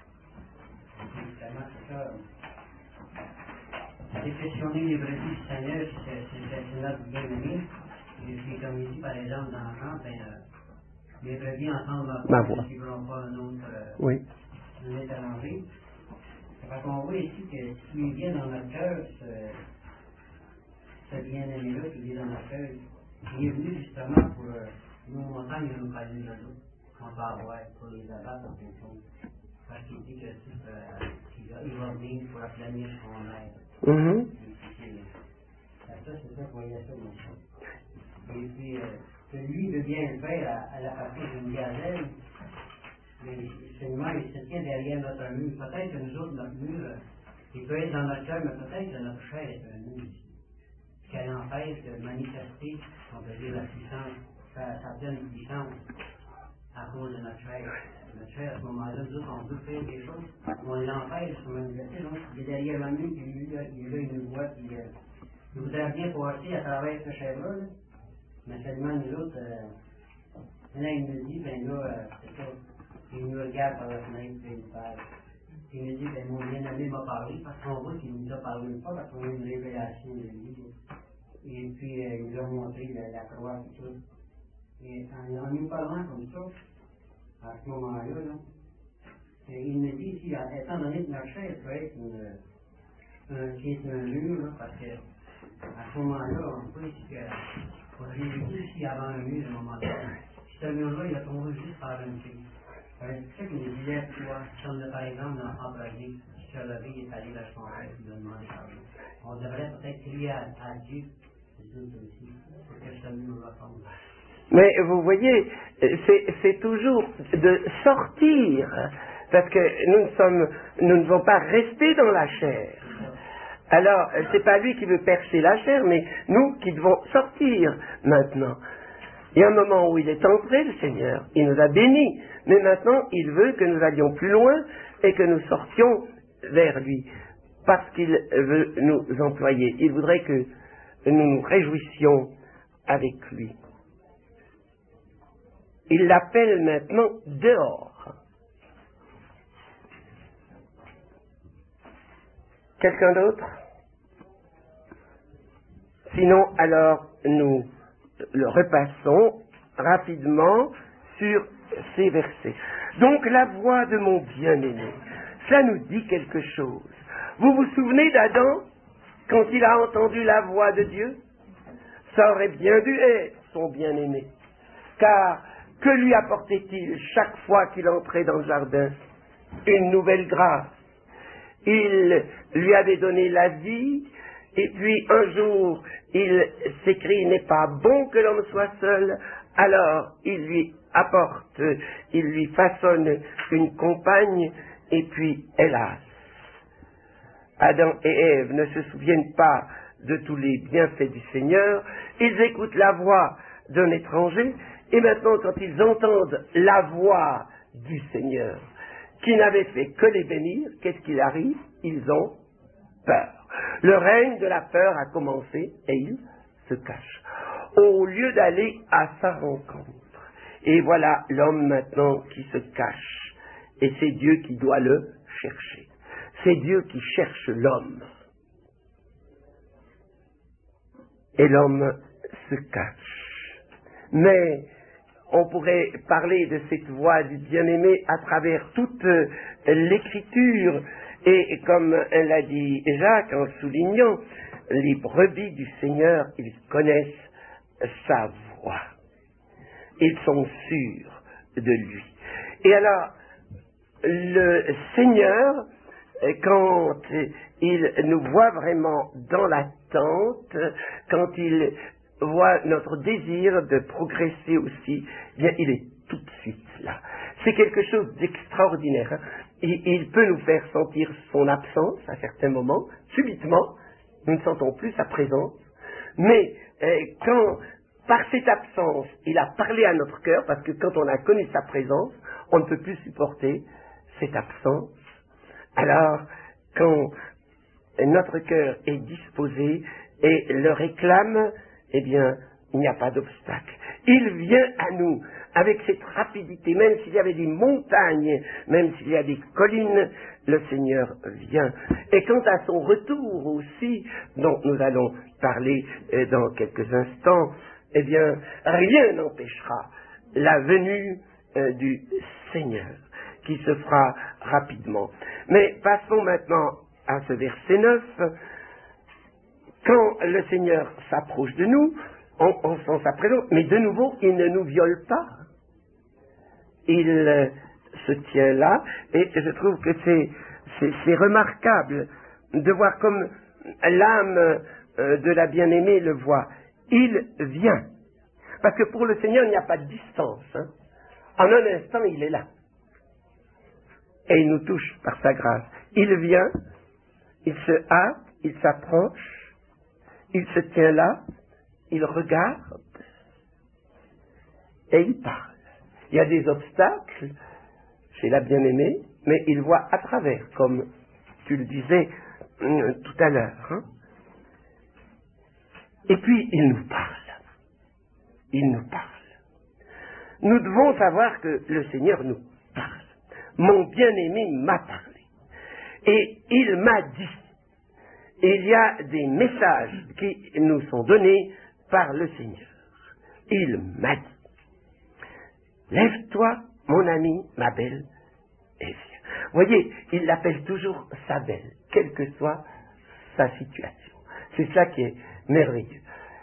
Réflexionner les brebis du Seigneur, c'est notre bien-aimé. Et puis, comme il dit par exemple dans Jean, les brebis entendent ma voix, ils ne suivront pas un autre un étranger. Fait qu'on voit ici que ce qui est bien dans notre cœur, ce bien-aimé-là qui est dans notre cœur, il est venu justement pour nos montagnes et nos collines de l'eau qu'on peut avoir pour les abattre en quelque chose. Parce qu'il dit que il va venir pour aplanir son air. Ça, c'est ça qu'on voyait ça dans ça. Et puis, que lui veut bien le faire à la partie d'une gazelle, mais seulement il se tient derrière notre mur. Peut-être que nous autres, notre mur, il peut être dans notre cœur, mais peut-être que notre chair est un mur ici. Qu'elle empêche de manifester, on peut dire, la puissance, sa pleine puissance, à cause de notre chair. Notre chair, à ce moment-là, nous autres, on veut faire quelque chose, on l'empêche de manifester. Donc, il est derrière le mur, puis lui, il nous voit, puis il voudrait bien passer à travers ce chair-là, là. Mais seulement nous autres, là, il nous dit, ben là, c'est ça. Il nous regarde par la fenêtre, puis il nous parle. Puis il nous dit, ben mon bien-aimé m'a parlé, parce qu'on voit qu'il nous a parlé une fois, parce qu'on a une révélation de lui. Et puis, il nous a montré la croix et tout. Et en nous parlant comme ça, à ce moment-là, il me dit, si, étant donné que notre chair peut être un mur, là, parce que à ce moment-là, on peut ici que Jésus, s'il y avait un mur à un moment donné, ce mur-là, il a tombé juste par une fille. C'est ça qu'il nous disait, toi, comme par exemple dans Abraham, qui s'est levé, il est allé vers son père, il lui a demandé pardon. On devrait peut-être crier à Dieu, c'est tout aussi, pour que ce mur-là tombe.
Mais vous voyez, c'est toujours de sortir, parce que nous ne devons pas rester dans la chair. Alors, c'est pas lui qui veut percer la chair, mais nous qui devons sortir maintenant. Il y a un moment où il est entré, le Seigneur, il nous a bénis, mais maintenant il veut que nous allions plus loin et que nous sortions vers lui, parce qu'il veut nous employer. Il voudrait que nous nous réjouissions avec lui. Il l'appelle maintenant dehors. Quelqu'un d'autre? Sinon, alors, nous le repassons rapidement sur ces versets. Donc, la voix de mon bien-aimé, ça nous dit quelque chose. Vous vous souvenez d'Adam, quand il a entendu la voix de Dieu? Ça aurait bien dû être son bien-aimé. Car, que lui apportait-il chaque fois qu'il entrait dans le jardin? Une nouvelle grâce. Il lui avait donné la vie, et puis un jour, il s'écrie, il n'est pas bon que l'homme soit seul, alors il lui apporte, il lui façonne une compagne, et puis hélas, Adam et Ève ne se souviennent pas de tous les bienfaits du Seigneur, ils écoutent la voix d'un étranger, et maintenant quand ils entendent la voix du Seigneur, qui n'avait fait que les bénir, qu'est-ce qu'il arrive? Ils ont peur. Le règne de la peur a commencé et ils se cachent. Au lieu d'aller à sa rencontre. Et voilà l'homme maintenant qui se cache. Et c'est Dieu qui doit le chercher. C'est Dieu qui cherche l'homme. Et l'homme se cache. Mais on pourrait parler de cette voix du bien-aimé à travers toute l'Écriture. Et comme l'a dit Jacques en soulignant, les brebis du Seigneur, ils connaissent sa voix. Ils sont sûrs de lui. Et alors, le Seigneur, quand il nous voit vraiment dans l'attente, quand il voit notre désir de progresser aussi, bien, il est tout de suite là. C'est quelque chose d'extraordinaire. Hein? Il peut nous faire sentir son absence à certains moments, subitement, nous ne sentons plus sa présence, mais quand, par cette absence, il a parlé à notre cœur, parce que quand on a connu sa présence, on ne peut plus supporter cette absence. Alors, quand notre cœur est disposé et le réclame, eh bien, il n'y a pas d'obstacle. Il vient à nous avec cette rapidité, même s'il y avait des montagnes, même s'il y a des collines, le Seigneur vient. Et quant à son retour aussi, dont nous allons parler dans quelques instants, eh bien, rien n'empêchera la venue du Seigneur, qui se fera rapidement. Mais passons maintenant à ce verset 9. Quand le Seigneur s'approche de nous, on sent sa présence, mais de nouveau, il ne nous viole pas. Il se tient là, et je trouve que c'est remarquable de voir comme l'âme de la bien-aimée le voit. Il vient. Parce que pour le Seigneur, il n'y a pas de distance. Hein. En un instant, il est là. Et il nous touche par sa grâce. Il vient, il se hâte, il s'approche, il se tient là, il regarde, et il parle. Il y a des obstacles chez la bien-aimée, mais il voit à travers, comme tu le disais tout à l'heure. Hein. Et puis, il nous parle. Il nous parle. Nous devons savoir que le Seigneur nous parle. Mon bien-aimé m'a parlé. Et il m'a dit. Et il y a des messages qui nous sont donnés par le Seigneur. Il m'a dit. Lève-toi, mon ami, ma belle, et viens. Voyez, il l'appelle toujours sa belle, quelle que soit sa situation. C'est ça qui est merveilleux.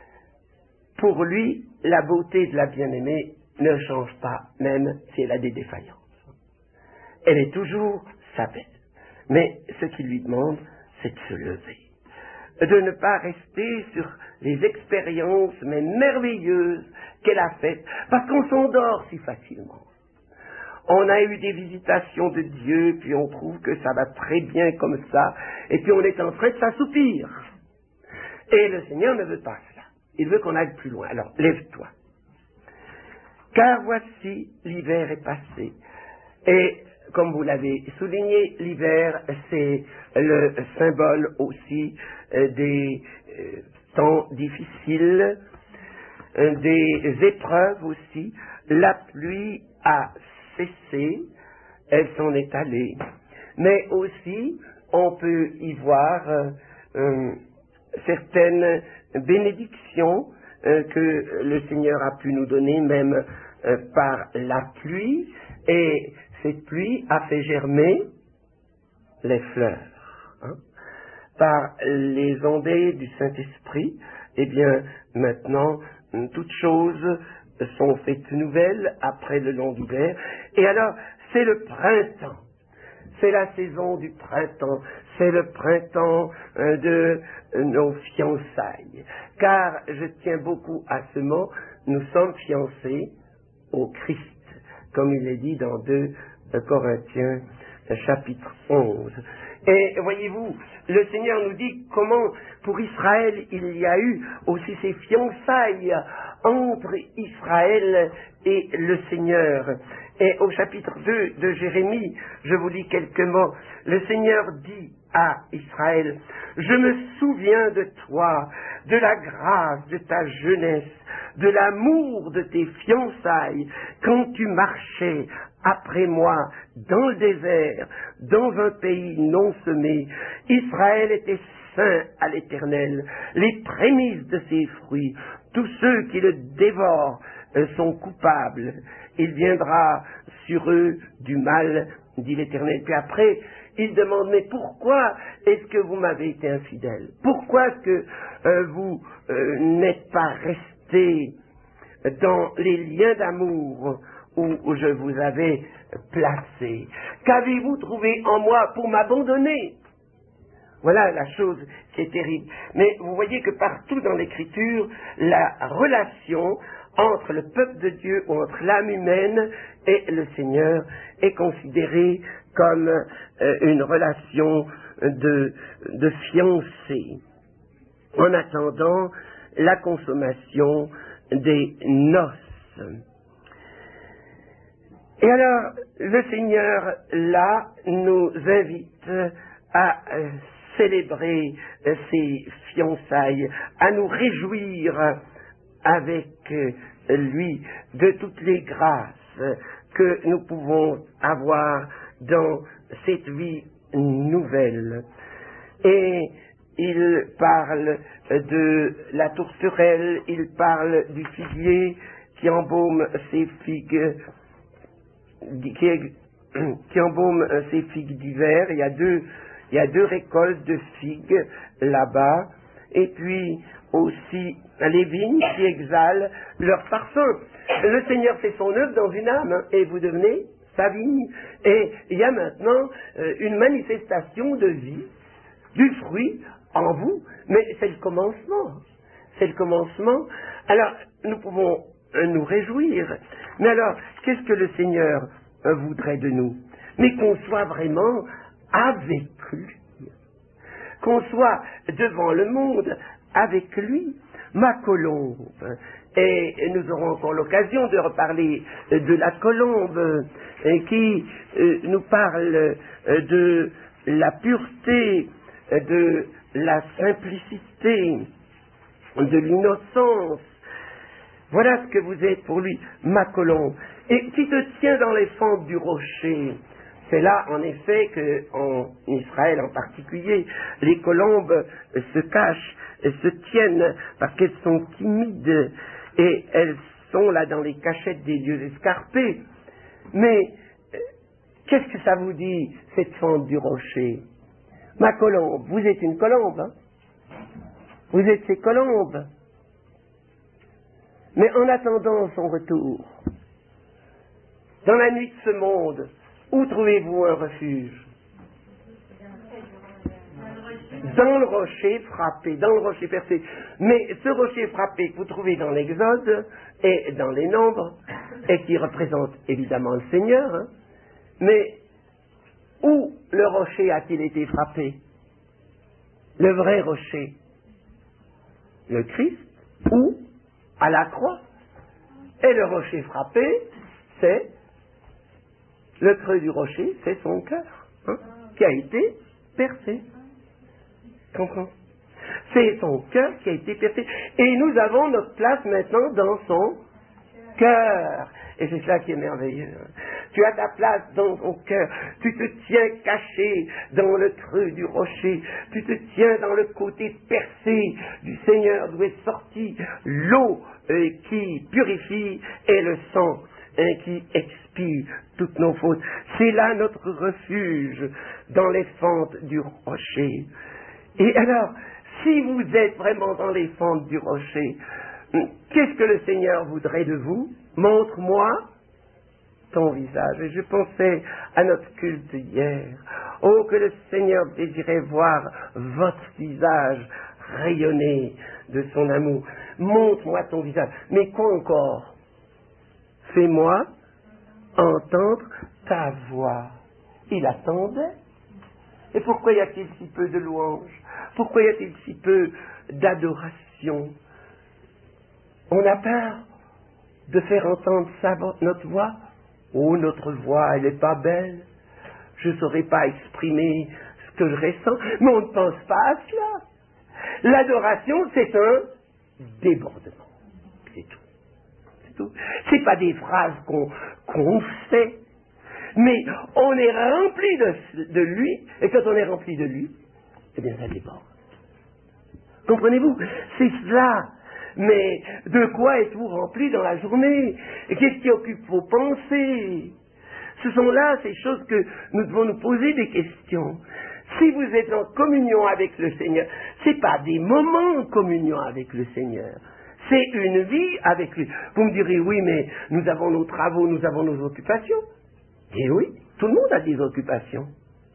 Pour lui, la beauté de la bien-aimée ne change pas, même si elle a des défaillances. Elle est toujours sa belle. Mais ce qu'il lui demande, c'est de se lever. De ne pas rester sur les expériences, mais merveilleuses, qu'elle a faites, parce qu'on s'endort si facilement. On a eu des visitations de Dieu, puis on trouve que ça va très bien comme ça, et puis on est en train de s'assoupir. Et le Seigneur ne veut pas cela. Il veut qu'on aille plus loin. Alors, lève-toi. Car voici, l'hiver est passé. Et, comme vous l'avez souligné, l'hiver, c'est le symbole aussi des temps difficiles, des épreuves aussi. La pluie a cessé, elle s'en est allée. Mais aussi, on peut y voir certaines bénédictions que le Seigneur a pu nous donner, même par la pluie. Et cette pluie a fait germer les fleurs. Hein. Par les ondées du Saint-Esprit, eh bien, maintenant, toutes choses sont faites nouvelles après le long hiver. Et alors, c'est le printemps. C'est la saison du printemps. C'est le printemps de nos fiançailles. Car, je tiens beaucoup à ce mot, nous sommes fiancés au Christ, comme il est dit dans 2 Corinthiens, chapitre 11. Et voyez-vous, le Seigneur nous dit comment pour Israël il y a eu aussi ces fiançailles entre Israël et le Seigneur. Et au chapitre 2 de Jérémie, je vous lis quelques mots. Le Seigneur dit à Israël, « Je me souviens de toi, de la grâce de ta jeunesse, de l'amour de tes fiançailles, quand tu marchais après moi dans le désert, dans un pays non semé. Israël était saint à l'Éternel, les prémices de ses fruits. Tous ceux qui le dévorent sont coupables. Il viendra sur eux du mal, dit l'Éternel. » Puis après, il demande, mais pourquoi est-ce que vous m'avez été infidèle? Pourquoi est-ce que vous n'êtes pas resté dans les liens d'amour où je vous avais placé? Qu'avez-vous trouvé en moi pour m'abandonner? Voilà la chose qui est terrible. Mais vous voyez que partout dans l'Écriture, la relation entre le peuple de Dieu, ou entre l'âme humaine et le Seigneur, est considérée comme une relation de fiancés, en attendant la consommation des noces. Et alors, le Seigneur, là, nous invite à célébrer ces fiançailles, à nous réjouir avec lui de toutes les grâces que nous pouvons avoir dans cette vie nouvelle. Et il parle de la tourterelle, il parle du figuier qui embaume ses figues, qui embaume ses figues d'hiver. Il y a deux récoltes de figues là-bas, et puis aussi les vignes qui exhalent leur parfum. Le Seigneur fait son œuvre dans une âme, hein, et vous devenez sa vigne. Et il y a maintenant une manifestation de vie, du fruit en vous, mais c'est le commencement. C'est le commencement. Alors, nous pouvons nous réjouir. Mais alors, qu'est-ce que le Seigneur voudrait de nous? Mais qu'on soit vraiment avec lui. Qu'on soit devant le monde avec lui. Ma colombe. Et nous aurons encore l'occasion de reparler de la colombe qui nous parle de la pureté, de la simplicité, de l'innocence. Voilà ce que vous êtes pour lui, ma colombe. Et qui te tient dans les fentes du rocher. C'est là, en effet, qu'en Israël en particulier, les colombes se cachent, se tiennent parce qu'elles sont timides et elles sont là dans les cachettes des lieux escarpés. Mais qu'est-ce que ça vous dit, cette fente du rocher? Ma colombe, vous êtes une colombe, hein? Vous êtes ces colombes. Mais en attendant son retour, dans la nuit de ce monde, où trouvez-vous un refuge? Dans le rocher frappé, dans le rocher percé. Mais ce rocher frappé que vous trouvez dans l'Exode et dans les Nombres, et qui représente évidemment le Seigneur, hein, mais où le rocher a-t-il été frappé? Le vrai rocher. Le Christ, ou à la croix. Et le rocher frappé, c'est le creux du rocher, c'est son cœur, hein, qui a été percé. Comprends? C'est son cœur qui a été percé. Et nous avons notre place maintenant dans son cœur. Et c'est ça qui est merveilleux. Tu as ta place dans ton cœur. Tu te tiens caché dans le creux du rocher. Tu te tiens dans le côté percé du Seigneur d'où est sortie l'eau qui purifie et le sang qui expie toutes nos fautes. C'est là notre refuge dans les fentes du rocher. Et alors, si vous êtes vraiment dans les fentes du rocher, qu'est-ce que le Seigneur voudrait de vous? Montre-moi ton visage. Et je pensais à notre culte hier. Oh, que le Seigneur désirait voir votre visage rayonner de son amour. Montre-moi ton visage. Mais quoi encore? Fais-moi entendre ta voix. Il attendait. Et pourquoi y a-t-il si peu de louanges? Pourquoi y a-t-il si peu d'adoration? On a peur de faire entendre notre voix. Oh, notre voix, elle n'est pas belle. Je ne saurais pas exprimer ce que je ressens. Mais on ne pense pas à cela. L'adoration, c'est un débordement. C'est tout. C'est tout. C'est pas des phrases qu'on fait. Mais on est rempli de lui. Et quand on est rempli de lui, eh bien, ça déborde. Comprenez-vous? C'est cela. Mais de quoi êtes-vous rempli dans la journée? Et qu'est-ce qui occupe vos pensées? Ce sont là ces choses que nous devons nous poser des questions. Si vous êtes en communion avec le Seigneur, ce n'est pas des moments en communion avec le Seigneur. C'est une vie avec lui. Vous me direz, oui, mais nous avons nos travaux, nous avons nos occupations. Et oui, tout le monde a des occupations.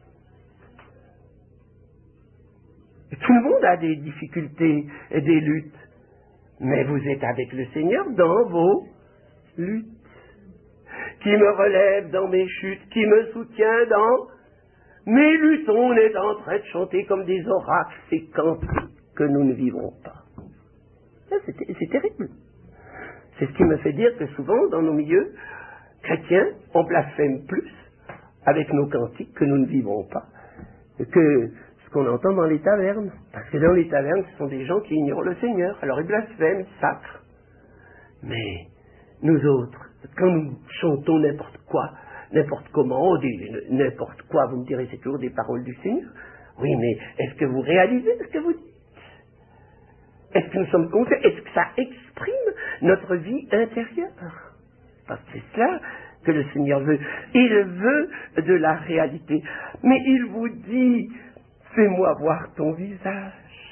Et tout le monde a des difficultés et des luttes. Mais vous êtes avec le Seigneur dans vos luttes. Qui me relève dans mes chutes, qui me soutient dans mes luttes. On est en train de chanter comme des oracles ces cantiques que nous ne vivrons pas. C'est terrible. C'est ce qui me fait dire que souvent, dans nos milieux chrétiens, on blasphème plus avec nos cantiques que nous ne vivrons pas, que ce qu'on entend dans les tavernes. Parce que dans les tavernes, ce sont des gens qui ignorent le Seigneur. Alors ils blasphèment, ils sacrent. Mais nous autres, quand nous chantons n'importe quoi, n'importe comment, n'importe quoi, vous me direz, c'est toujours des paroles du Seigneur. Oui, mais est-ce que vous réalisez ce que vous dites? Est-ce que nous sommes conscients? Est-ce que ça exprime notre vie intérieure? Parce que c'est cela que le Seigneur veut. Il veut de la réalité. Mais il vous dit, fais-moi voir ton visage.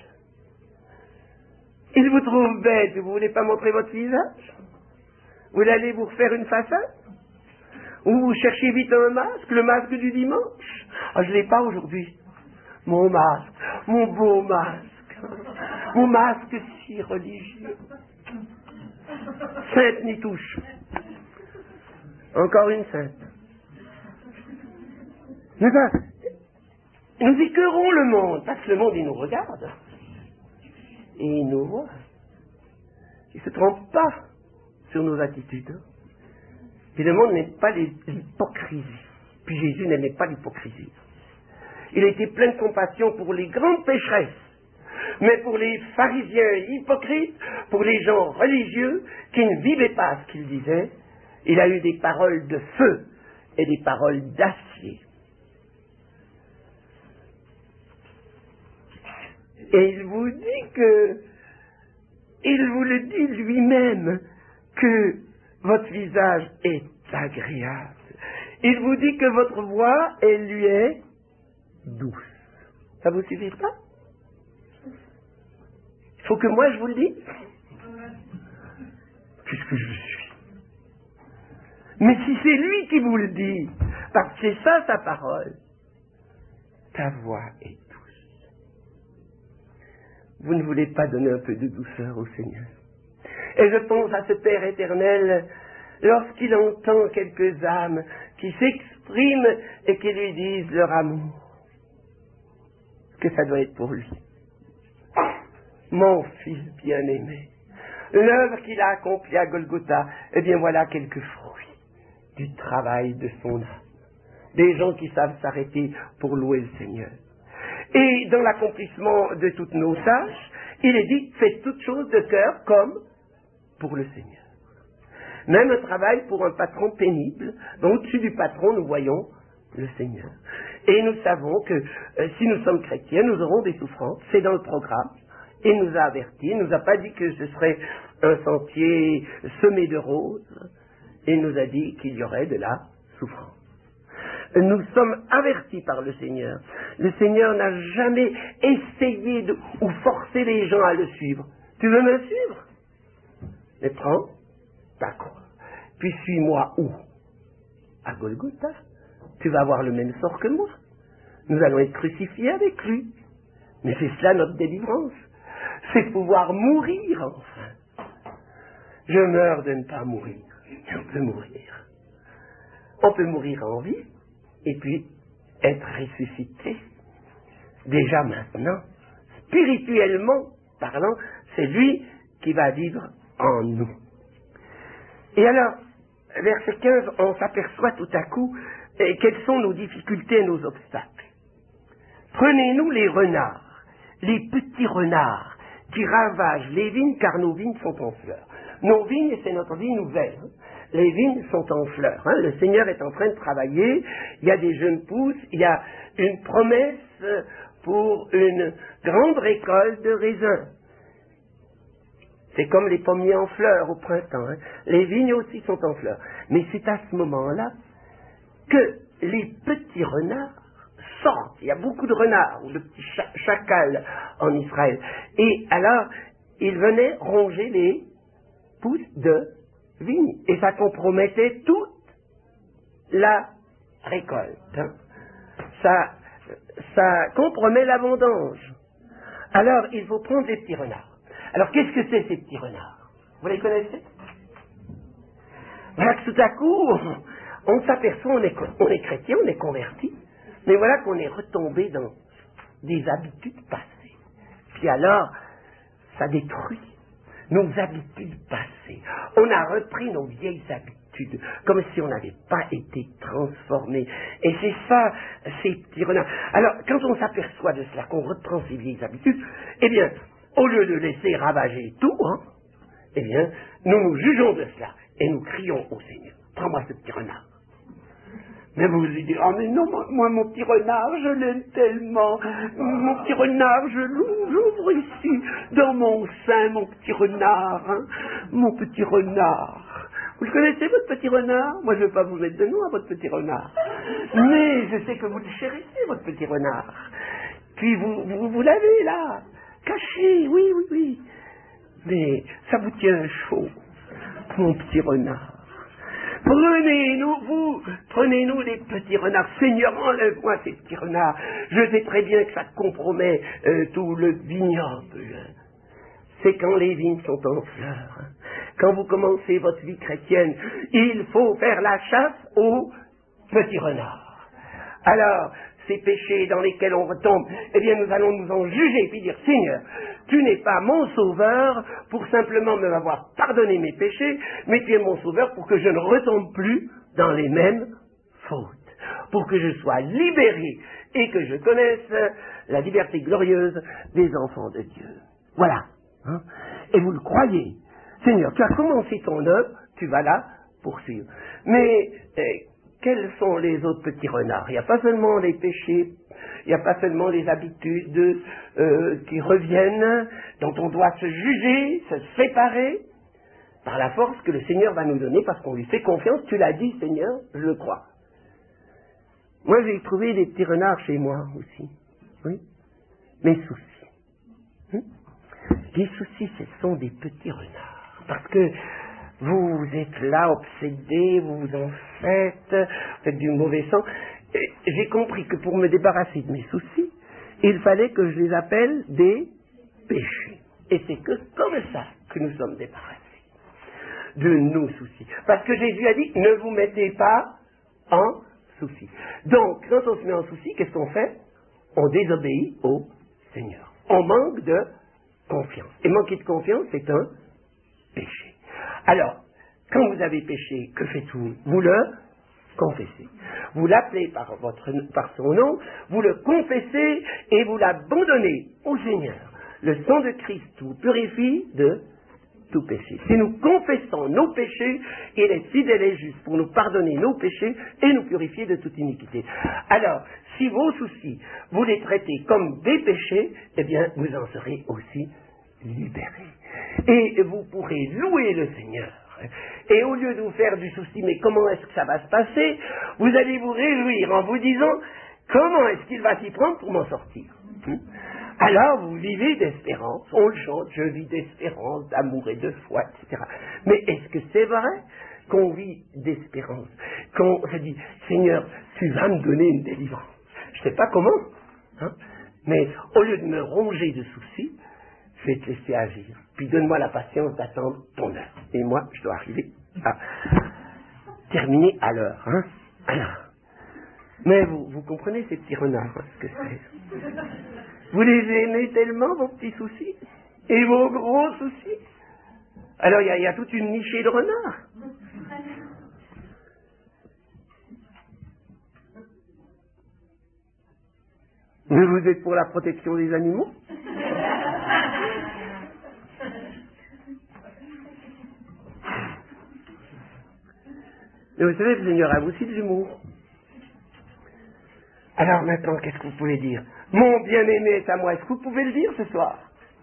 Il vous trouve bête, vous ne voulez pas montrer votre visage? Vous allez vous refaire une façade? Ou vous cherchez vite un masque, le masque du dimanche? Ah, je ne l'ai pas aujourd'hui. Mon masque, mon beau masque, mon masque si religieux. Sainte n'y touche. Encore une sainte. Mais ben, nous écœurons le monde, parce que le monde, il nous regarde. Et il nous voit. Il ne se trompe pas sur nos attitudes. Et le monde n'aime pas l'hypocrisie. Puis Jésus n'aimait pas l'hypocrisie. Il était plein de compassion pour les grandes pécheresses. Mais pour les pharisiens hypocrites, pour les gens religieux qui ne vivaient pas ce qu'ils disaient, il a eu des paroles de feu et des paroles d'acier. Et il vous dit que, il vous le dit lui-même, que votre visage est agréable. Il vous dit que votre voix, elle lui est douce. Ça vous suffit pas? Il faut que moi je vous le dise. Qu'est-ce que je suis? Mais si c'est lui qui vous le dit, parce que c'est ça sa parole, ta voix est douce. Vous ne voulez pas donner un peu de douceur au Seigneur? Et je pense à ce Père éternel, lorsqu'il entend quelques âmes qui s'expriment et qui lui disent leur amour, que ça doit être pour lui. Mon fils bien-aimé, l'œuvre qu'il a accomplie à Golgotha, eh bien voilà quelques fruits du travail de son âme. Des gens qui savent s'arrêter pour louer le Seigneur. Et dans l'accomplissement de toutes nos tâches, il est dit, faites toutes choses de cœur comme pour le Seigneur. Même un travail pour un patron pénible, dont au-dessus du patron nous voyons le Seigneur. Et nous savons que si nous sommes chrétiens, nous aurons des souffrances, c'est dans le programme. Il nous a avertis, il ne nous a pas dit que ce serait un sentier semé de roses, il nous a dit qu'il y aurait de la souffrance. Nous sommes avertis par le Seigneur. Le Seigneur n'a jamais essayé ou forcé les gens à le suivre. Tu veux me suivre? Mais prends ta croix. Puis suis-moi où? À Golgotha. Tu vas avoir le même sort que moi. Nous allons être crucifiés avec lui. Mais c'est cela notre délivrance. C'est pouvoir mourir enfin. Je meurs de ne pas mourir. Mais on peut mourir. On peut mourir en vie et puis être ressuscité. Déjà maintenant, spirituellement parlant, c'est lui qui va vivre en nous. Et alors, verset 15, on s'aperçoit tout à coup quelles sont nos difficultés et nos obstacles. Prenez-nous les renards, les petits renards qui ravagent les vignes, car nos vignes sont en fleurs. Nos vignes, c'est notre vie nouvelle. Les vignes sont en fleurs. Le Seigneur est en train de travailler. Il y a des jeunes pousses. Il y a une promesse pour une grande récolte de raisins. C'est comme les pommiers en fleurs au printemps. Les vignes aussi sont en fleurs. Mais c'est à ce moment-là que les petits renards sortent. Il y a beaucoup de renards ou de petits chacals en Israël. Et alors, ils venaient ronger les pousses de vigne. Et ça compromettait toute la récolte. Ça compromet la vendange. Alors, il faut prendre les petits renards. Alors, qu'est-ce que c'est ces petits renards? Vous les connaissez? Voilà que tout à coup, on s'aperçoit, on est chrétien, on est converti, mais voilà qu'on est retombé dans des habitudes passées. Puis alors, ça détruit nos habitudes passées. On a repris nos vieilles habitudes, comme si on n'avait pas été transformés. Et c'est ça, ces petits renards. Alors, quand on s'aperçoit de cela, qu'on reprend ces vieilles habitudes, eh bien, au lieu de laisser ravager tout, eh bien, nous nous jugeons de cela. et nous crions au Seigneur, prends-moi ce petit renard. Mais vous lui dites, ah mais non, moi mon petit renard, je l'aime tellement. Mon petit renard, j'ouvre ici, dans mon sein, mon petit renard, hein, mon petit renard. Vous le connaissez, votre petit renard? Moi, je ne vais pas vous mettre de nom à votre petit renard. Mais je sais que vous le chérissez, votre petit renard. Puis vous l'avez là, caché, oui. Mais ça vous tient chaud, mon petit renard. Prenez-nous les petits renards. Seigneur, enlève-moi ces petits renards. Je sais très bien que ça compromet tout le vignoble. C'est quand les vignes sont en fleurs. Quand vous commencez votre vie chrétienne, il faut faire la chasse aux petits renards. Alors, ces péchés dans lesquels on retombe, eh bien nous allons nous en juger, puis dire, Seigneur, tu n'es pas mon sauveur pour simplement me avoir pardonné mes péchés, mais tu es mon sauveur pour que je ne retombe plus dans les mêmes fautes, pour que je sois libéré et que je connaisse la liberté glorieuse des enfants de Dieu. Voilà. Hein? Et vous le croyez. Seigneur, tu as commencé ton œuvre, tu vas la poursuivre. Mais quels sont les autres petits renards? Il n'y a pas seulement les péchés, il n'y a pas seulement les habitudes qui reviennent, dont on doit se juger, se séparer, par la force que le Seigneur va nous donner, parce qu'on lui fait confiance. Tu l'as dit, Seigneur, je le crois. Moi, j'ai trouvé des petits renards chez moi aussi. Oui. Mes soucis. Les soucis, ce sont des petits renards. Parce que vous êtes là, obsédés, vous vous en faites du mauvais sang. Et j'ai compris que pour me débarrasser de mes soucis, il fallait que je les appelle des péchés. Et c'est que comme ça que nous sommes débarrassés de nos soucis. Parce que Jésus a dit, ne vous mettez pas en souci. Donc, quand on se met en souci, qu'est-ce qu'on fait? On désobéit au Seigneur. On manque de confiance. Et manquer de confiance, c'est un péché. Alors, quand vous avez péché, que faites-vous? Vous le confessez. Vous l'appelez par son nom, vous le confessez et vous l'abandonnez au Seigneur. Le sang de Christ vous purifie de tout péché. Si nous confessons nos péchés, il est fidèle et juste pour nous pardonner nos péchés et nous purifier de toute iniquité. Alors, si vos soucis, vous les traitez comme des péchés, eh bien, vous en serez aussi libérés. Et vous pourrez louer le Seigneur. Et au lieu de vous faire du souci, mais comment est-ce que ça va se passer, vous allez vous réjouir en vous disant, comment est-ce qu'il va s'y prendre pour m'en sortir? Alors vous vivez d'espérance, on le chante, je vis d'espérance, d'amour et de foi, etc. Mais est-ce que c'est vrai qu'on vit d'espérance? Qu'on se dit, Seigneur, tu vas me donner une délivrance. Je ne sais pas comment, hein, mais au lieu de me ronger de soucis, je vais te laisser agir. Puis donne-moi la patience d'attendre ton heure. Et moi, je dois arriver à terminer à l'heure. Hein. Alors, mais vous comprenez ces petits renards, hein, ce que c'est. Vous les aimez tellement, vos petits soucis, et vos gros soucis. Alors, il y a toute une nichée de renards. Mais vous êtes pour la protection des animaux? Mais vous savez, le Seigneur a aussi de l'humour. Alors maintenant, qu'est-ce que vous pouvez dire? Mon bien-aimé est à moi. Est-ce que vous pouvez le dire ce soir?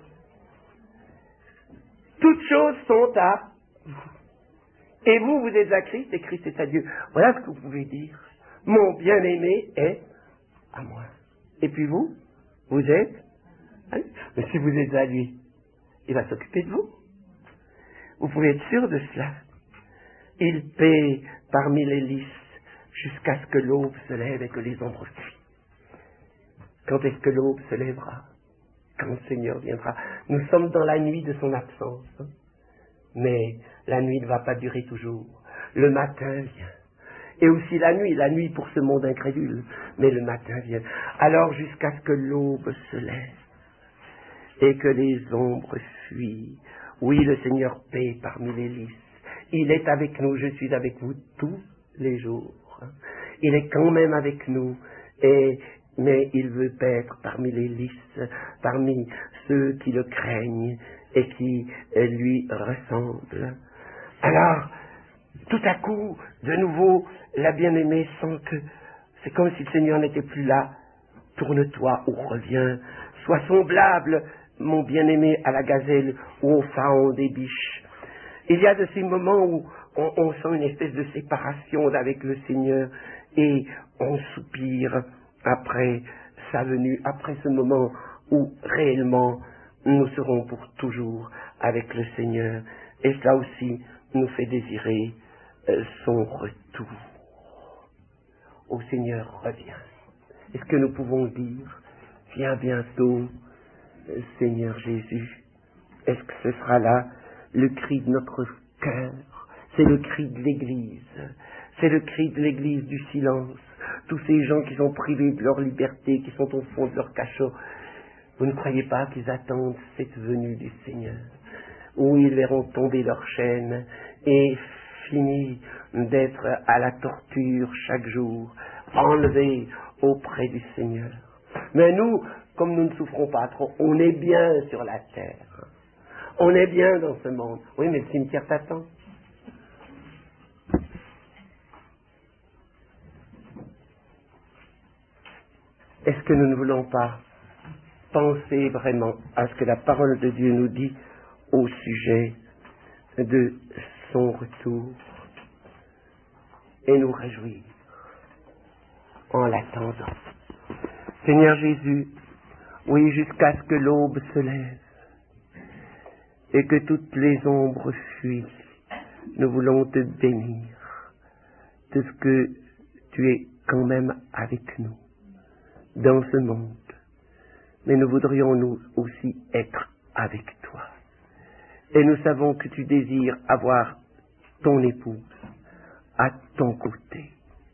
Toutes choses sont à vous. Et vous êtes à Christ et Christ est à Dieu. Voilà ce que vous pouvez dire. Mon bien-aimé est à moi. Et puis vous êtes à lui. Mais si vous êtes à lui, il va s'occuper de vous. Vous pouvez être sûr de cela. Il paie parmi les lys jusqu'à ce que l'aube se lève et que les ombres fuient. Quand est-ce que l'aube se lèvera? Quand le Seigneur viendra. Nous sommes dans la nuit de son absence. Hein? Mais la nuit ne va pas durer toujours. Le matin vient. Et aussi la nuit pour ce monde incrédule. Mais le matin vient. Alors jusqu'à ce que l'aube se lève et que les ombres fuient. Oui, le Seigneur paie parmi les lys. Il est avec nous, je suis avec vous tous les jours. Il est quand même avec nous, mais il veut paître parmi les lys, parmi ceux qui le craignent et qui lui ressemblent. Alors, tout à coup, de nouveau, la bien-aimée sent que c'est comme si le Seigneur n'était plus là. Tourne-toi ou reviens. Sois semblable, mon bien-aimé, à la gazelle ou au faon des biches. Il y a de ces moments où on sent une espèce de séparation avec le Seigneur et on soupire après sa venue, après ce moment où réellement nous serons pour toujours avec le Seigneur. Et cela aussi nous fait désirer son retour. Ô Seigneur, reviens. Est-ce que nous pouvons dire, viens bientôt, Seigneur Jésus? Est-ce que ce sera là le cri de notre cœur? C'est le cri de l'Église. C'est le cri de l'Église du silence. Tous ces gens qui sont privés de leur liberté, qui sont au fond de leur cachot. Vous ne croyez pas qu'ils attendent cette venue du Seigneur, où ils verront tomber leurs chaînes et finir d'être à la torture chaque jour, enlevés auprès du Seigneur. Mais nous, comme nous ne souffrons pas trop, on est bien sur la terre. On est bien dans ce monde. Oui, mais le cimetière t'attend. Est-ce que nous ne voulons pas penser vraiment à ce que la parole de Dieu nous dit au sujet de son retour et nous réjouir en l'attendant? Seigneur Jésus, oui, jusqu'à ce que l'aube se lève et que toutes les ombres fuient, nous voulons te bénir de ce que tu es quand même avec nous dans ce monde. Mais nous voudrions nous aussi être avec toi. Et nous savons que tu désires avoir ton épouse à ton côté.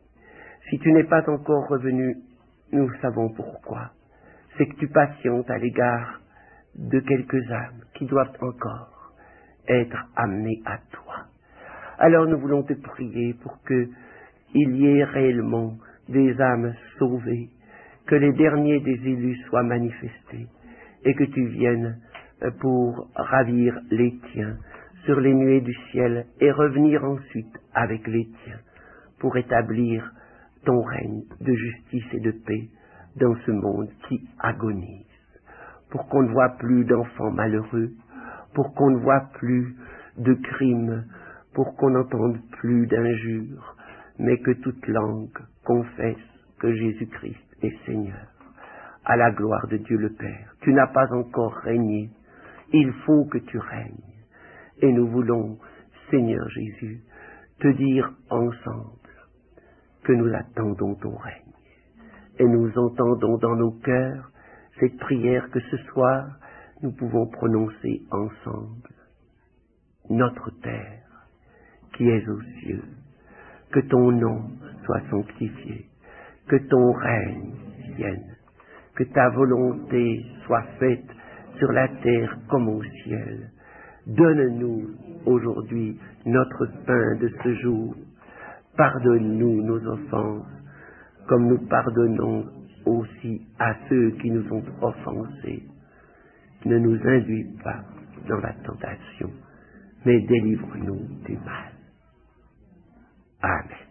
Si tu n'es pas encore revenu, nous savons pourquoi. C'est que tu patientes à l'égard de quelques âmes qui doivent encore être amenées à toi. Alors nous voulons te prier pour que il y ait réellement des âmes sauvées, que les derniers des élus soient manifestés et que tu viennes pour ravir les tiens sur les nuées du ciel et revenir ensuite avec les tiens pour établir ton règne de justice et de paix dans ce monde qui agonise, pour qu'on ne voit plus d'enfants malheureux, pour qu'on ne voit plus de crimes, pour qu'on n'entende plus d'injures, mais que toute langue confesse que Jésus-Christ est Seigneur, à la gloire de Dieu le Père. Tu n'as pas encore régné, il faut que tu règnes. Et nous voulons, Seigneur Jésus, te dire ensemble que nous attendons ton règne. Et nous entendons dans nos cœurs cette prière que ce soir nous pouvons prononcer ensemble. Notre Père, qui es aux cieux, que ton nom soit sanctifié, que ton règne vienne, que ta volonté soit faite sur la terre comme au ciel. Donne-nous aujourd'hui notre pain de ce jour. Pardonne-nous nos offenses, comme nous pardonnons aussi à ceux qui nous ont offensés. Ne nous induis pas dans la tentation, mais délivre-nous du mal. Amen.